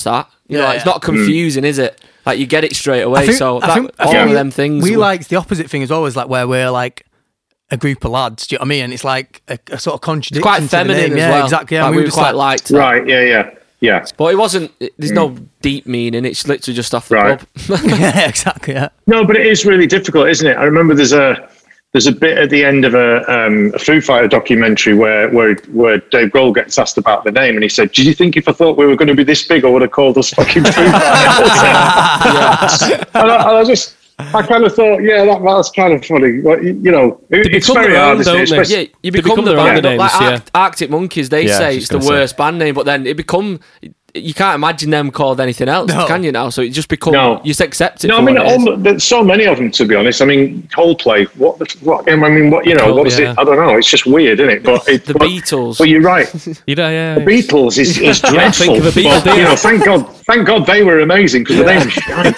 You know, Yeah, it's yeah. not confusing, is it? Like you get it straight away. I think- so I think all of them things. We were- like the opposite thing as always, like where we're like a group of lads. Do you know what I mean? And it's like a sort of contradiction. quite to the feminine name. as Yeah, well. exactly. Like, And we were were just quite like, liked that. Right. Yeah. But it wasn't. There's no deep meaning. It's literally just off the Right. pub. yeah, exactly. Yeah. No, but it is really difficult, isn't it? I remember there's a bit at the end of a Foo Fighter documentary where Dave Grohl gets asked about the name, and he said, "Did you think if I thought we were going to be this big, I would have called us fucking Foo Fighters?" And I kind of thought, yeah, that's kind of funny. Well, you know, it's become very their hard, own, isn't it? don't they? Especially- Yeah, you They become become the their own band. names, Like yeah. Arctic Monkeys, they Yeah, I say was it's just the gonna say. worst band name, but then it become. You can't imagine them called anything else, No. can you now? So it just become. No. You just accept it. No, for I mean, what it is. there's so many of them, to be honest. I mean, Coldplay. What? I mean, what? You know, what was yeah. it? I don't know. It's just weird, isn't it? But The Beatles. But you're right. You know, yeah. The Beatles is dreadful. think of the Beatles, but, do you you? know, thank God they were amazing because the name was shite.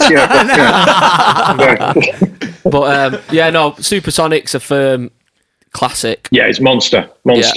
Yeah, But yeah, no, Supersonic's a firm classic. yeah, it's Monster.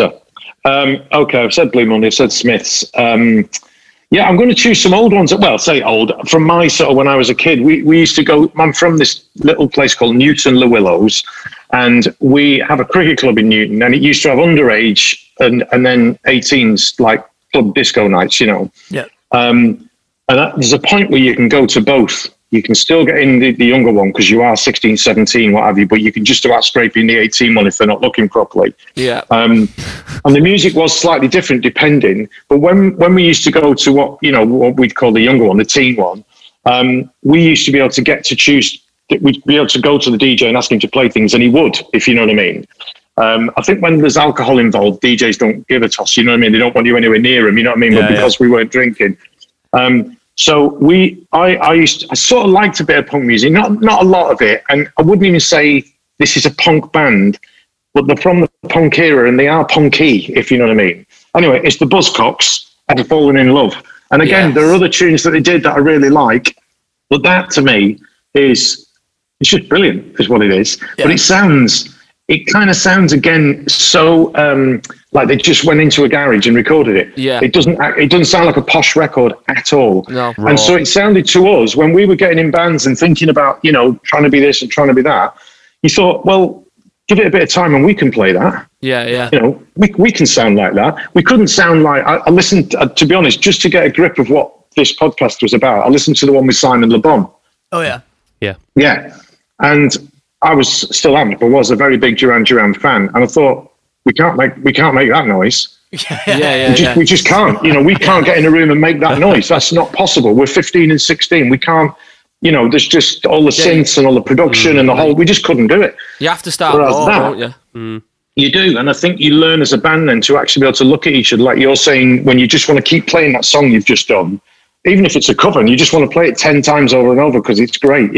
Okay, I've said Blue Monday. I've said Smiths. Yeah, I'm going to choose some old ones. Well, say old. From my sort of when I was a kid, we used to go. I'm from this little place called Newton Le Willows, and we have a cricket club in Newton, and it used to have underage and then 18s like club disco nights, you know. Yeah. And there's a point where you can go to both. You can still get in the younger one because you are 16, 17, what have you, but you can just about scrape in the 18 one if they're not looking properly. Yeah. And the music was slightly different depending. But when we used to go to what we'd call the younger one, the teen one, we used to be able to get to choose. We'd be able to go to the DJ and ask him to play things, and he would, if you know what I memean. I think when there's alcohol involved, DJs don't give a toss. You know what I mean? They don't want you anywhere near them. You know what I mean? Yeah, but because we weren't drinking. So I sort of liked a bit of punk music, not a lot of it, and I wouldn't even say this is a punk band, but they're from the punk era and they are punky, if you know what I mean. Anyway, it's the Buzzcocks, I've Fallen in Love, and again, Yes. there are other tunes that they did that I really like, but that to me it's just brilliant, is what it is. Yeah. But it kind of sounds again so like they just went into a garage and recorded it. Yeah. It doesn't sound like a posh record at all. No. And so it sounded to us when we were getting in bands and thinking about, trying to be this and trying to be that, you thought, well, give it a bit of time and we can play that. Yeah. We can sound like that. We couldn't sound like, I listened, to be honest, just to get a grip of what this podcast was about, I listened to the one with Simon Le Bon. Oh yeah. Yeah. And I still am, but was a very big Duran Duran fan. And I thought, we can't make that noise. Yeah. We just can't. We can't get in a room and make that noise. That's not possible. We're 15 and 16. We can't, there's just all the synths and all the production and the whole, we just couldn't do it. You have to start Whereas raw, that- don't you? You do. And I think you learn as a band then to actually be able to look at each other, like you're saying, when you just want to keep playing that song you've just done, even if it's a cover, and you just want to play it 10 times over and over because it's great,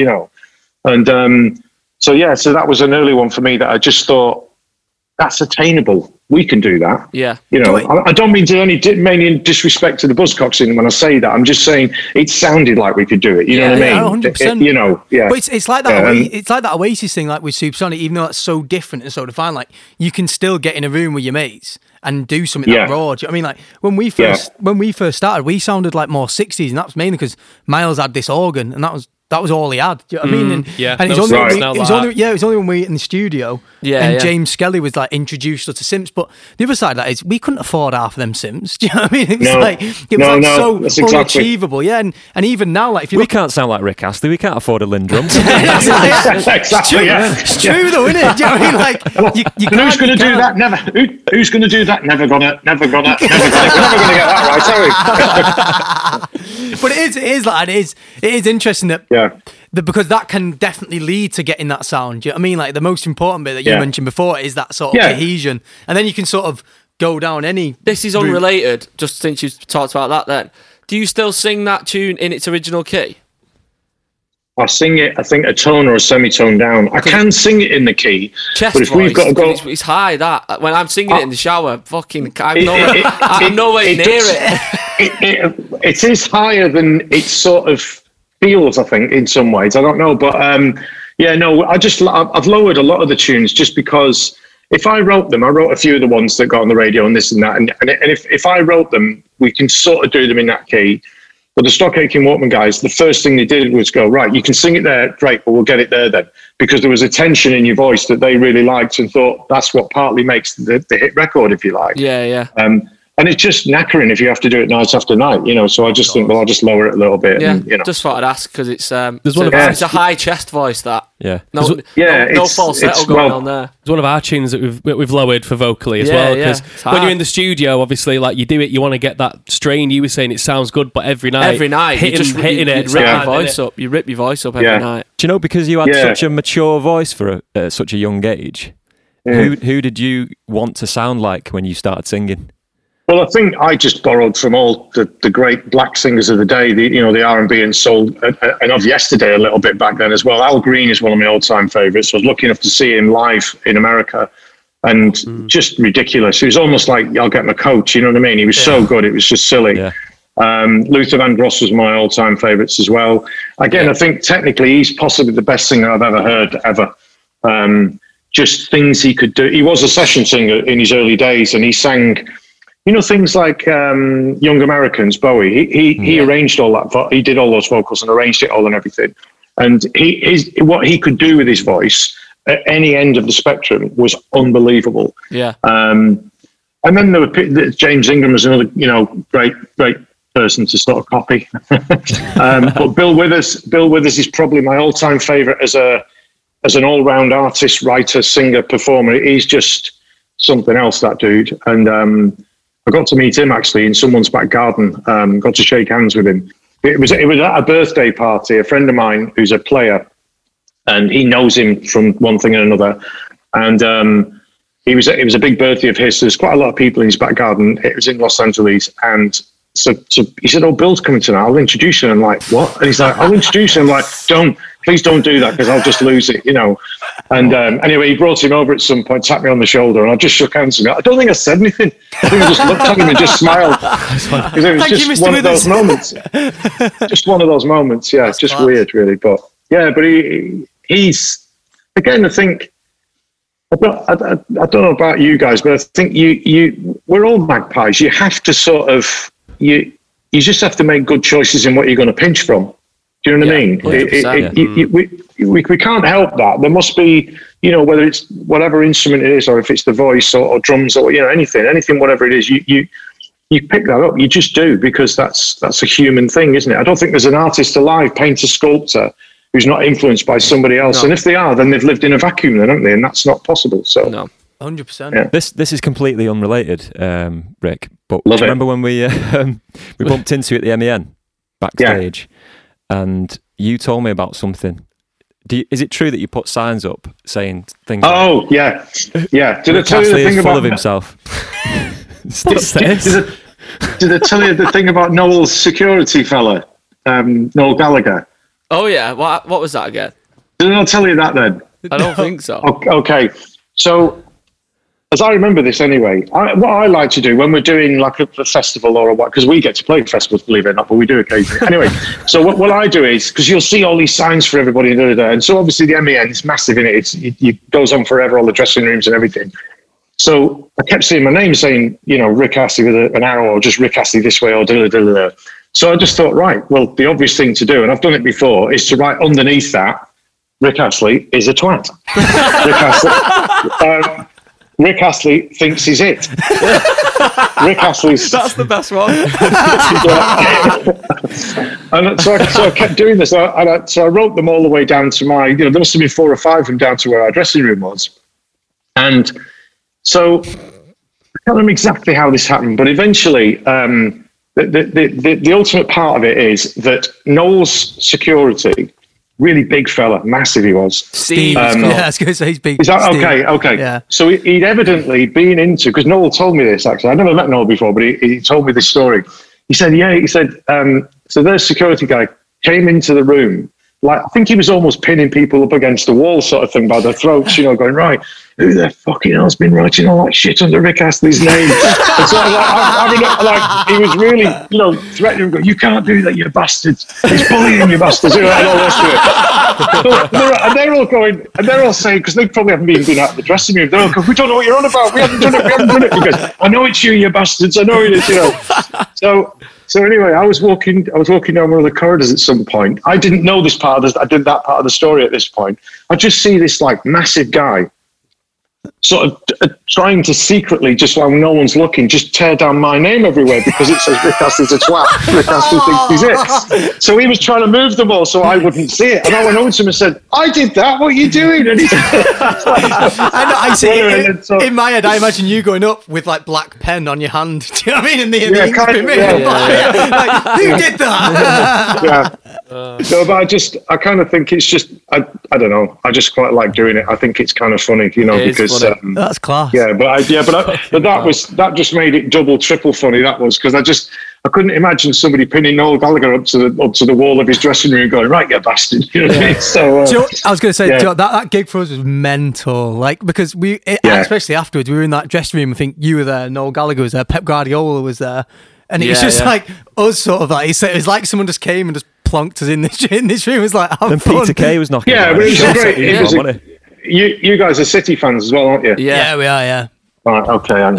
And so that was an early one for me that I just thought, that's attainable. We can do that. Yeah. I don't mean to any disrespect to the Buzzcocks when I say that. I'm just saying it sounded like we could do it. You know what I mean? 100%. Yeah. But it's like that. It's like that Oasis thing, like with Supersonic. Even though it's so different and so defined, like you can still get in a room with your mates and do something that raw. Do you know what I mean? Like when we first started, we sounded like more 60s, and that was mainly because Miles had this organ, and that was all he had. Do you know what I mean? And it was only when we were in the studio and James Skelly was like introduced us to synths. But the other side of that is we couldn't afford half of them synths. Do you know what I mean? It was so unachievable. Yeah, and even now, like if you We look, can't sound like Rick Astley. We can't afford a Lindrum. Exactly. Yeah. it's true though, isn't it? Do you know what I mean? Like you And who's can't- going to you do can't- that? Never. Who's going to do that? Never gonna. We're never going to get that right, are we? But it is interesting that Yeah. because that can definitely lead to getting that sound. Do you know what I mean? Like the most important bit that you Yeah. mentioned before is that sort of cohesion, and then you can sort of go down any. This is unrelated, just since you talked about that then. Do you still sing that tune in its original key? I sing it, I think, a tone or a semitone down. I can sing it in the key, Chest but if voice, we've got to go... it's high, that. When I'm singing it in the shower, fucking, I'm It nowhere near does- it. It is higher than it sort of feels, I think, in some ways. I don't know, but I've lowered a lot of the tunes just because if I wrote them, I wrote a few of the ones that got on the radio and this and that, and if I wrote them, we can sort of do them in that key. But the Stock Aitken Waterman guys, the first thing they did was go, right, you can sing it there, great, but we'll get it there then. Because there was a tension in your voice that they really liked and thought that's what partly makes the hit record, if you like. Yeah. And it's just knackering if you have to do it night after night, you know. So I just think, well, I'll just lower it a little bit. Yeah, and, you know. just thought I'd ask because it's it's a high chest voice that. Yeah. No falsetto going on there. It's one of our tunes that we've lowered for vocally as well, because when you're in the studio, obviously, like you do it, you want to get that strain. You were saying it sounds good, but every night hitting it, rip your voice up. You rip your voice up every night. Do you know, because you had such a mature voice for such a young age, who did you want to sound like when you started singing? Well, I think I just borrowed from all the great black singers of the day, the R&B and soul, and of yesterday a little bit back then as well. Al Green is one of my all-time favourites. I was lucky enough to see him live in America, and just ridiculous. It was almost like I'll get my coat, you know what I mean? He was so good, it was just silly. Yeah. Luther Vandross was my all-time favourites as well. Again, I think technically he's possibly the best singer I've ever heard, ever. Just things he could do. He was a session singer in his early days, and he sang... You know, things like Young Americans, Bowie, he arranged all that. He did all those vocals and arranged it all and everything. And what he could do with his voice at any end of the spectrum was unbelievable. Yeah. And then there were James Ingram was another, great person to sort of copy. But Bill Withers is probably my all-time favourite as an all-round artist, writer, singer, performer. He's just something else, that dude. And I got to meet him actually in someone's back garden. Got to shake hands with him. It was at a birthday party. A friend of mine who's a player, and he knows him from one thing and another. And it was a big birthday of his. So there's quite a lot of people in his back garden. It was in Los Angeles, and so he said, "Oh, Bill's coming tonight. I'll introduce you." And I'm like, "What?" And he's like, "I'll introduce you." I'm like, please don't do that because I'll just lose it, you know. And anyway, he brought him over at some point, tapped me on the shoulder, and I just shook hands with him. I don't think I said anything. I think I just looked at him and just smiled. Because it was just one of those moments. Just one of those moments, yeah. That's just class. Weird, really. But yeah, but he's again. I think I don't know about you guys, but I think we're all magpies. You have to sort of you just have to make good choices in what you're going to pinch from. Do you know what I mean? We can't help that. There must be, whether it's whatever instrument it is, or if it's the voice or drums or anything, whatever it is, you pick that up. You just do, because that's a human thing, isn't it? I don't think there's an artist alive, painter, sculptor, who's not influenced by somebody else. No. And if they are, then they've lived in a vacuum, then, haven't they? And that's not possible. So no. 100%. Yeah. This is completely unrelated, Rick. But do you remember when we bumped into you at the MEN backstage? Yeah. And you told me about something. Is it true that you put signs up saying things? Oh, like, yeah. Did I tell you the thing about... full of himself. Did I tell you the thing about Noel's security fella, Noel Gallagher? Oh, yeah. What was that again? Didn't I tell you that then? I don't think so. Okay. So... as I remember this anyway, what I like to do when we're doing like a festival or what, because we get to play festivals, believe it or not, but we do occasionally. Anyway, so what I do is, because you'll see all these signs for everybody, and so obviously the MEN is massive in it. It goes on forever, all the dressing rooms and everything. So I kept seeing my name saying, Rick Astley with an arrow, or just Rick Astley this way, or da-da-da-da-da. So I just thought, right, well, the obvious thing to do, and I've done it before, is to write underneath that, Rick Astley is a twat. Rick Astley thinks he's it. Rick Astley's... That's the best one. And so I kept doing this. So I wrote them all the way down to my... there must have been 4 or 5 of them down to where our dressing room was. And so I can't remember exactly how this happened, but eventually the ultimate part of it is that Noel's security... really big fella, massive he was. Steve. I was going to say he's big. Is that Steve. Okay. Yeah. So he'd evidently been into, because Noel told me this actually. I never met Noel before, but he told me this story. He said, so their security guy came into the room, like I think he was almost pinning people up against the wall sort of thing by their throats, going, right, who the fucking hell's been writing all that shit under Rick Astley's name? And so he was really, threatening him, going, you can't do that, you bastards. He's bullying you bastards. And all this to it. And they're all going, and they're all saying, because they probably haven't even been out of the dressing room, they're all going, we don't know what you're on about. We haven't done it. He goes, I know it's you bastards. I know it is, So anyway, I was walking down one of the corridors at some point. I didn't know this part of I did that part of the story at this point. I just see this like massive guy sort of trying to secretly, just while no one's looking, just tear down my name everywhere because it says Rick Astley's a twat. Rick Astley thinks he's it. So he was trying to move them all so I wouldn't see it. And I went over to him and said, I did that, what are you doing? And he I see it. In my head, I imagine you going up with like black pen on your hand. Do you know what I mean? In the kind of, like, who did that? Yeah. No, but I kind of think it's just, I don't know. I just quite like doing it. I think it's kind of funny, you know, because that's class. Yeah, but that just made it double, triple funny. That was because I couldn't imagine somebody pinning Noel Gallagher up to the wall of his dressing room, going, "Right, you bastard." You know what I mean? So I was going to say that gig for us was mental. Like because especially afterwards, we were in that dressing room. I think you were there, Noel Gallagher was there, Pep Guardiola was there, and it was just like us, sort of like it was like someone just came and just plonked us in this room. It was like, and fun. Peter Kay was knocking. Yeah, but it was great. You guys are City fans as well, aren't you? Yeah, we are. Yeah. Right. Okay. Hang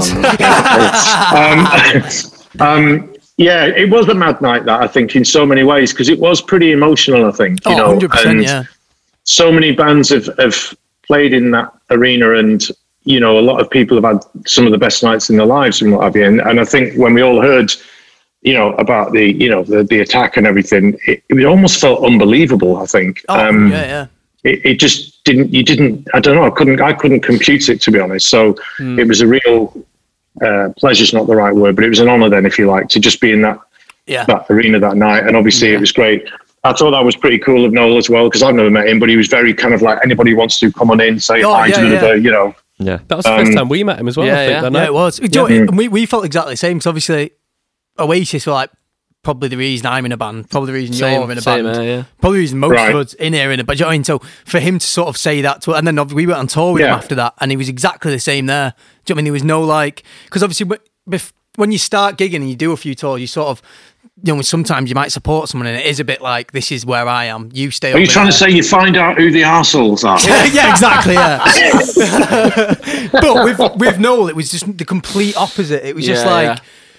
on. Yeah, it was a mad night, that I think, in so many ways, because it was pretty emotional. I think 100%. Yeah. So many bands have played in that arena, and you know, a lot of people have had some of the best nights in their lives and what have you. And I think when we all heard, you know, about the attack and everything, it almost felt unbelievable. I think. Yeah. It just didn't. I don't know. I couldn't compute it, to be honest. So it was a real pleasure's not the right word, but it was an honour then, if you like, to just be in that arena that night. And obviously it was great. I thought that was pretty cool of Noel as well, because I've never met him, but he was very kind of like, anybody who wants to come on in, say hi to you know. Yeah, that was the first time we met him as well. I think, it was. We felt exactly the same. Because obviously, Oasis were like probably the reason I'm in a band, probably the reason you're in a band, probably the reason most of us in here in a band. You know what I mean? So for him to sort of say that to, and then we went on tour with him after that, and he was exactly the same there. Do you know what I mean? There was no like, because obviously when you start gigging and you do a few tours, you sort of, you know, sometimes you might support someone and it is a bit like, this is where I am, you stay. Are you trying to say you find out who the arseholes are? Yeah, exactly, But with Noel, it was just the complete opposite. It was just like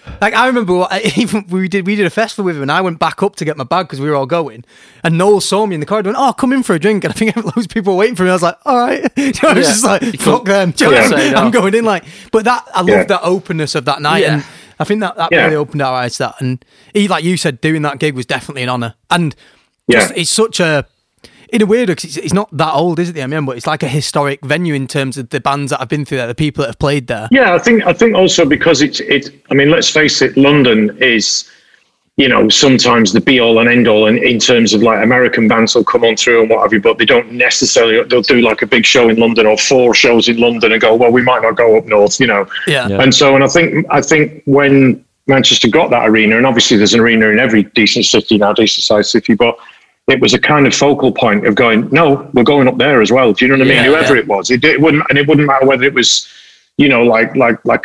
I remember even we did a festival with him, and I went back up to get my bag because we were all going, and Noel saw me in the corridor and went, "Oh, come in for a drink." And I think loads of people were waiting for me. I was like, "All right," I was just like, "Fuck them." I'm going in like, but I loved that openness of that night, and I think that really opened our eyes to that. And like you said, doing that gig was definitely an honour, and it's such a. In a weird way, because it's not that old, is it? I mean, but it's like a historic venue in terms of the bands that have been through there, the people that have played there. Yeah, I think also because it's. I mean, let's face it, London is, you know, sometimes the be all and end all, and in terms of like American bands will come on through and what have you, but they don't necessarily. They'll do like a big show in London or 4 shows in London and go, well, we might not go up north, you know. Yeah. And so, and I think when Manchester got that arena, and obviously there's an arena in every decent city now, decent sized city, but it was a kind of focal point of going, no, we're going up there as well. Do you know what I mean? Whoever it was, it wouldn't matter whether it was, you know, like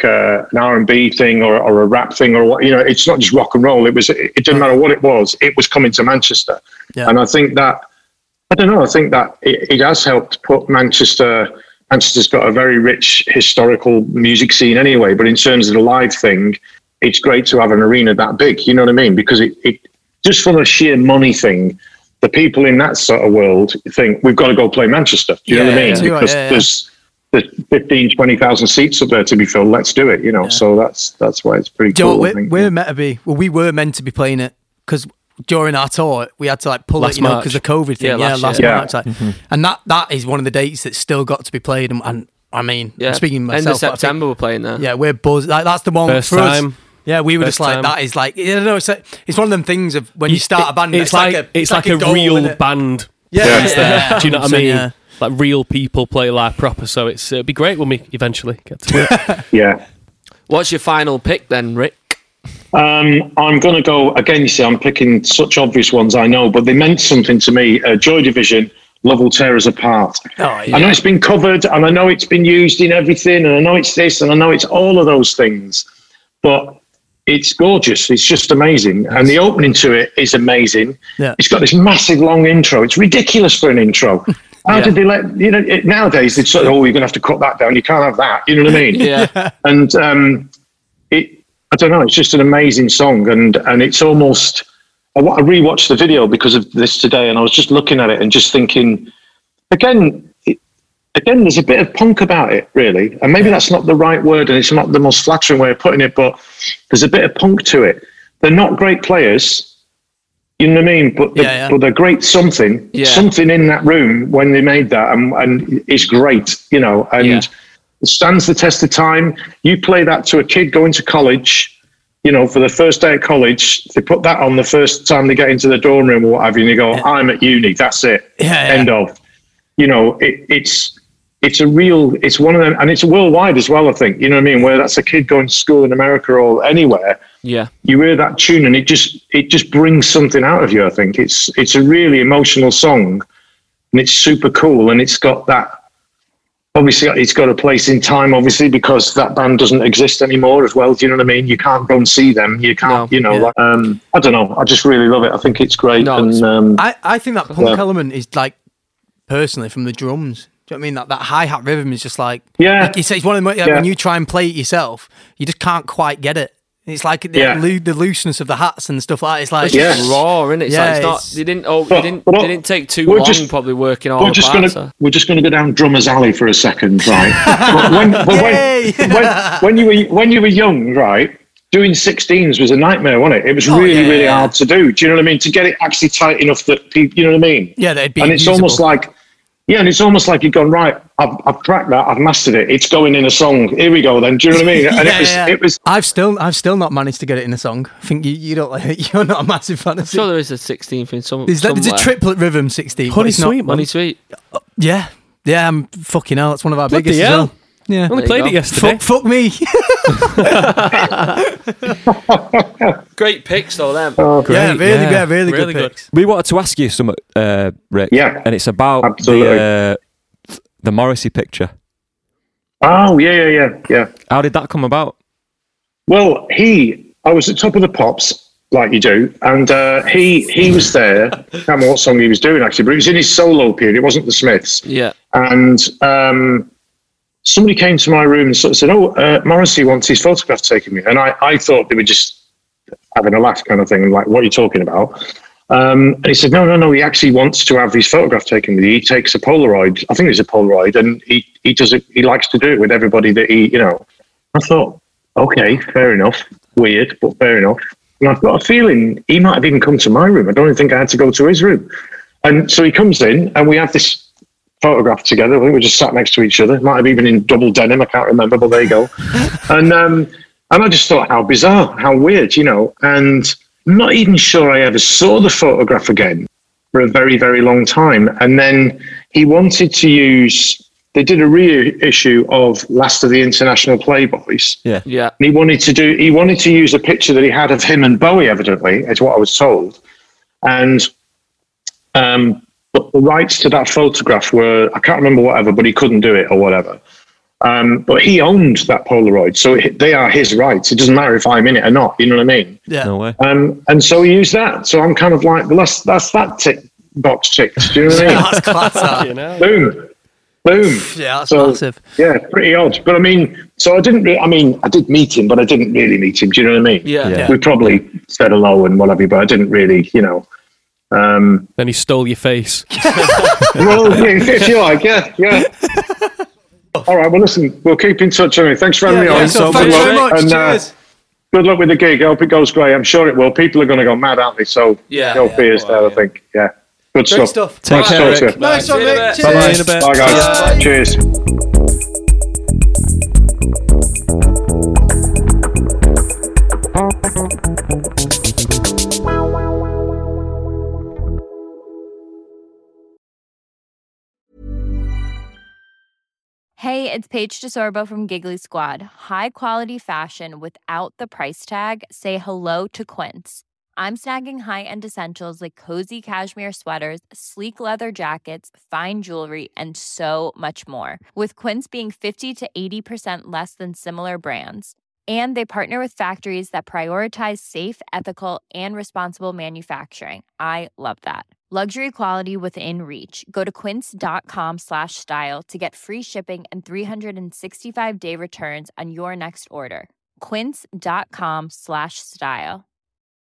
an R&B thing or a rap thing or what, you know, it's not just rock and roll. It didn't matter what it was coming to Manchester. Yeah. And I think that, I don't know, I think that it has helped put Manchester's got a very rich historical music scene anyway, but in terms of the live thing, it's great to have an arena that big, you know what I mean? Because it just from a sheer money thing, the people in that sort of world think we've got to go play Manchester. Do you know what I mean? Because there's 15, 20,000 seats up there to be filled. Let's do it, you know. So that's why it's pretty cool. We're meant to be. Well, we were meant to be playing it because during our tour we had to like pull it, you know, because of COVID thing. Last March. Like, and that is one of the dates that's still got to be played. And I mean, speaking myself, end of September we're playing there. Yeah, we're buzzed. Like, that's the one first for time. Us. Yeah, we were just like, that is like, I don't know, it's one of them things of when you start a band, it's like a real band. Yeah. Do you know what I mean? Yeah. Like real people play live proper, so it'd be great when we eventually get to it. Yeah. What's your final pick then, Rick? I'm going to go, again, you see, I'm picking such obvious ones, I know, but they meant something to me. Joy Division, Love Will Tear Us Apart. I know it's been covered, and I know it's been used in everything, and I know it's this, and I know it's all of those things, but it's gorgeous. It's just amazing. And the opening to it is amazing. Yeah. It's got this massive long intro. It's ridiculous for an intro. How did they let, you know, nowadays they'd sort of, you're going to have to cut that down. You can't have that. You know what I mean? Yeah. And I don't know. It's just an amazing song, and it's almost. I rewatched the video because of this today, and I was just looking at it and just thinking, again, there's a bit of punk about it, really, and maybe that's not the right word, and it's not the most flattering way of putting it, but there's a bit of punk to it. They're not great players, you know what I mean? But they're great something in that room when they made that, and it's great, you know, and. It stands the test of time. You play that to a kid going to college, you know, for the first day at college. They put that on the first time they get into the dorm room or what have you, and you go, I'm at uni, that's it. End of. You know, it's one of them, and it's worldwide as well, I think, you know what I mean, where that's a kid going to school in America or anywhere. Yeah. You hear that tune and it just brings something out of you, I think. It's a really emotional song, and it's super cool, and it's got that. Obviously, it's got a place in time, obviously, because that band doesn't exist anymore as well. Do you know what I mean? You can't go and see them. You can't, I don't know. I just really love it. I think it's great. No, and I think that punk element is like, personally, from the drums. Do you know what I mean? That hi-hat rhythm is just like you say, it's one of the when you try and play it yourself, you just can't quite get it. It's like the looseness of the hats and stuff like that. It's like it's raw, isn't it? It's not. They didn't take too long probably working all the parts. We're just going to go down Drummer's Alley for a second, right? when you were young, right? Doing 16s was a nightmare, wasn't it? It was really hard to do. Do you know what I mean? To get it actually tight enough that people, you know what I mean? Yeah, they'd be. And it's usable. almost like. Yeah, and it's almost like you've gone, right, I've cracked that, I've mastered it, it's going in a song, here we go then, do you know what I mean? And it was. I've still not managed to get it in a song. I think you don't like, you're not a massive fan of it. I'm sure there is a 16th in some. There's a triplet rhythm 16. Honey Sweet. Yeah, I'm fucking hell, it's one of our biggest as well. Yeah. Only played it yesterday. Fuck me. Great picks though, them. Oh, great. Yeah, really good picks. We wanted to ask you something, Rick. Yeah. And it's about the Morrissey picture. Oh, yeah. How did that come about? Well, I was at Top of the Pops, like you do, and he was there. I can't remember what song he was doing, actually, but it was in his solo period. It wasn't the Smiths. Yeah. And somebody came to my room and sort of said, Morrissey wants his photograph taken me. And I thought they were just having a laugh kind of thing, like, what are you talking about? And he said, no, he actually wants to have his photograph taken with you. He takes a Polaroid. I think it's a Polaroid, and he does it. He likes to do it with everybody that he, you know. I thought, okay, fair enough. Weird, but fair enough. And I've got a feeling he might have even come to my room. I don't even think I had to go to his room. And so he comes in, and we have this photograph together. I think we just sat next to each other. Might have even in double denim. I can't remember, but there you go. And I just thought, how bizarre, how weird, you know. And I'm not even sure I ever saw the photograph again for a very, very long time. And then he wanted to use. They did a reissue of Last of the International Playboys. Yeah. And he wanted to use a picture that he had of him and Bowie, evidently, is what I was told. And but the rights to that photograph were, I can't remember whatever, but he couldn't do it or whatever. But he owned that Polaroid, so they are his rights. It doesn't matter if I'm in it or not. You know what I mean? Yeah. No way. And so he used that. So I'm kind of like, well, that's that box ticked. Do you know what I mean? That's class. Boom. Yeah, that's massive. Yeah, pretty odd. But I mean, so I did meet him, but I didn't really meet him. Do you know what I mean? Yeah. We probably said hello and whatever, but I didn't really, you know. Then he stole your face. Well, if you like, yeah. All right, well, listen, we'll keep in touch anyway. Thanks for having me on. So thanks very much. And, cheers. Good luck with the gig. I hope it goes great. I'm sure it will. People are going to go mad, aren't they? So no fears there, I think. Yeah. Good Great stuff. stuff. Take care, Rick. Nice one, Rick. Cheers. Bye-bye. See you in a bit. Bye, guys. Cheers. Hey, it's Paige DeSorbo from Giggly Squad. High quality fashion without the price tag. Say hello to Quince. I'm snagging high-end essentials like cozy cashmere sweaters, sleek leather jackets, fine jewelry, and so much more. With Quince being 50 to 80% less than similar brands. And they partner with factories that prioritize safe, ethical, and responsible manufacturing. I love that. Luxury quality within reach. Go to quince.com/style to get free shipping and 365-day returns on your next order. quince.com/style.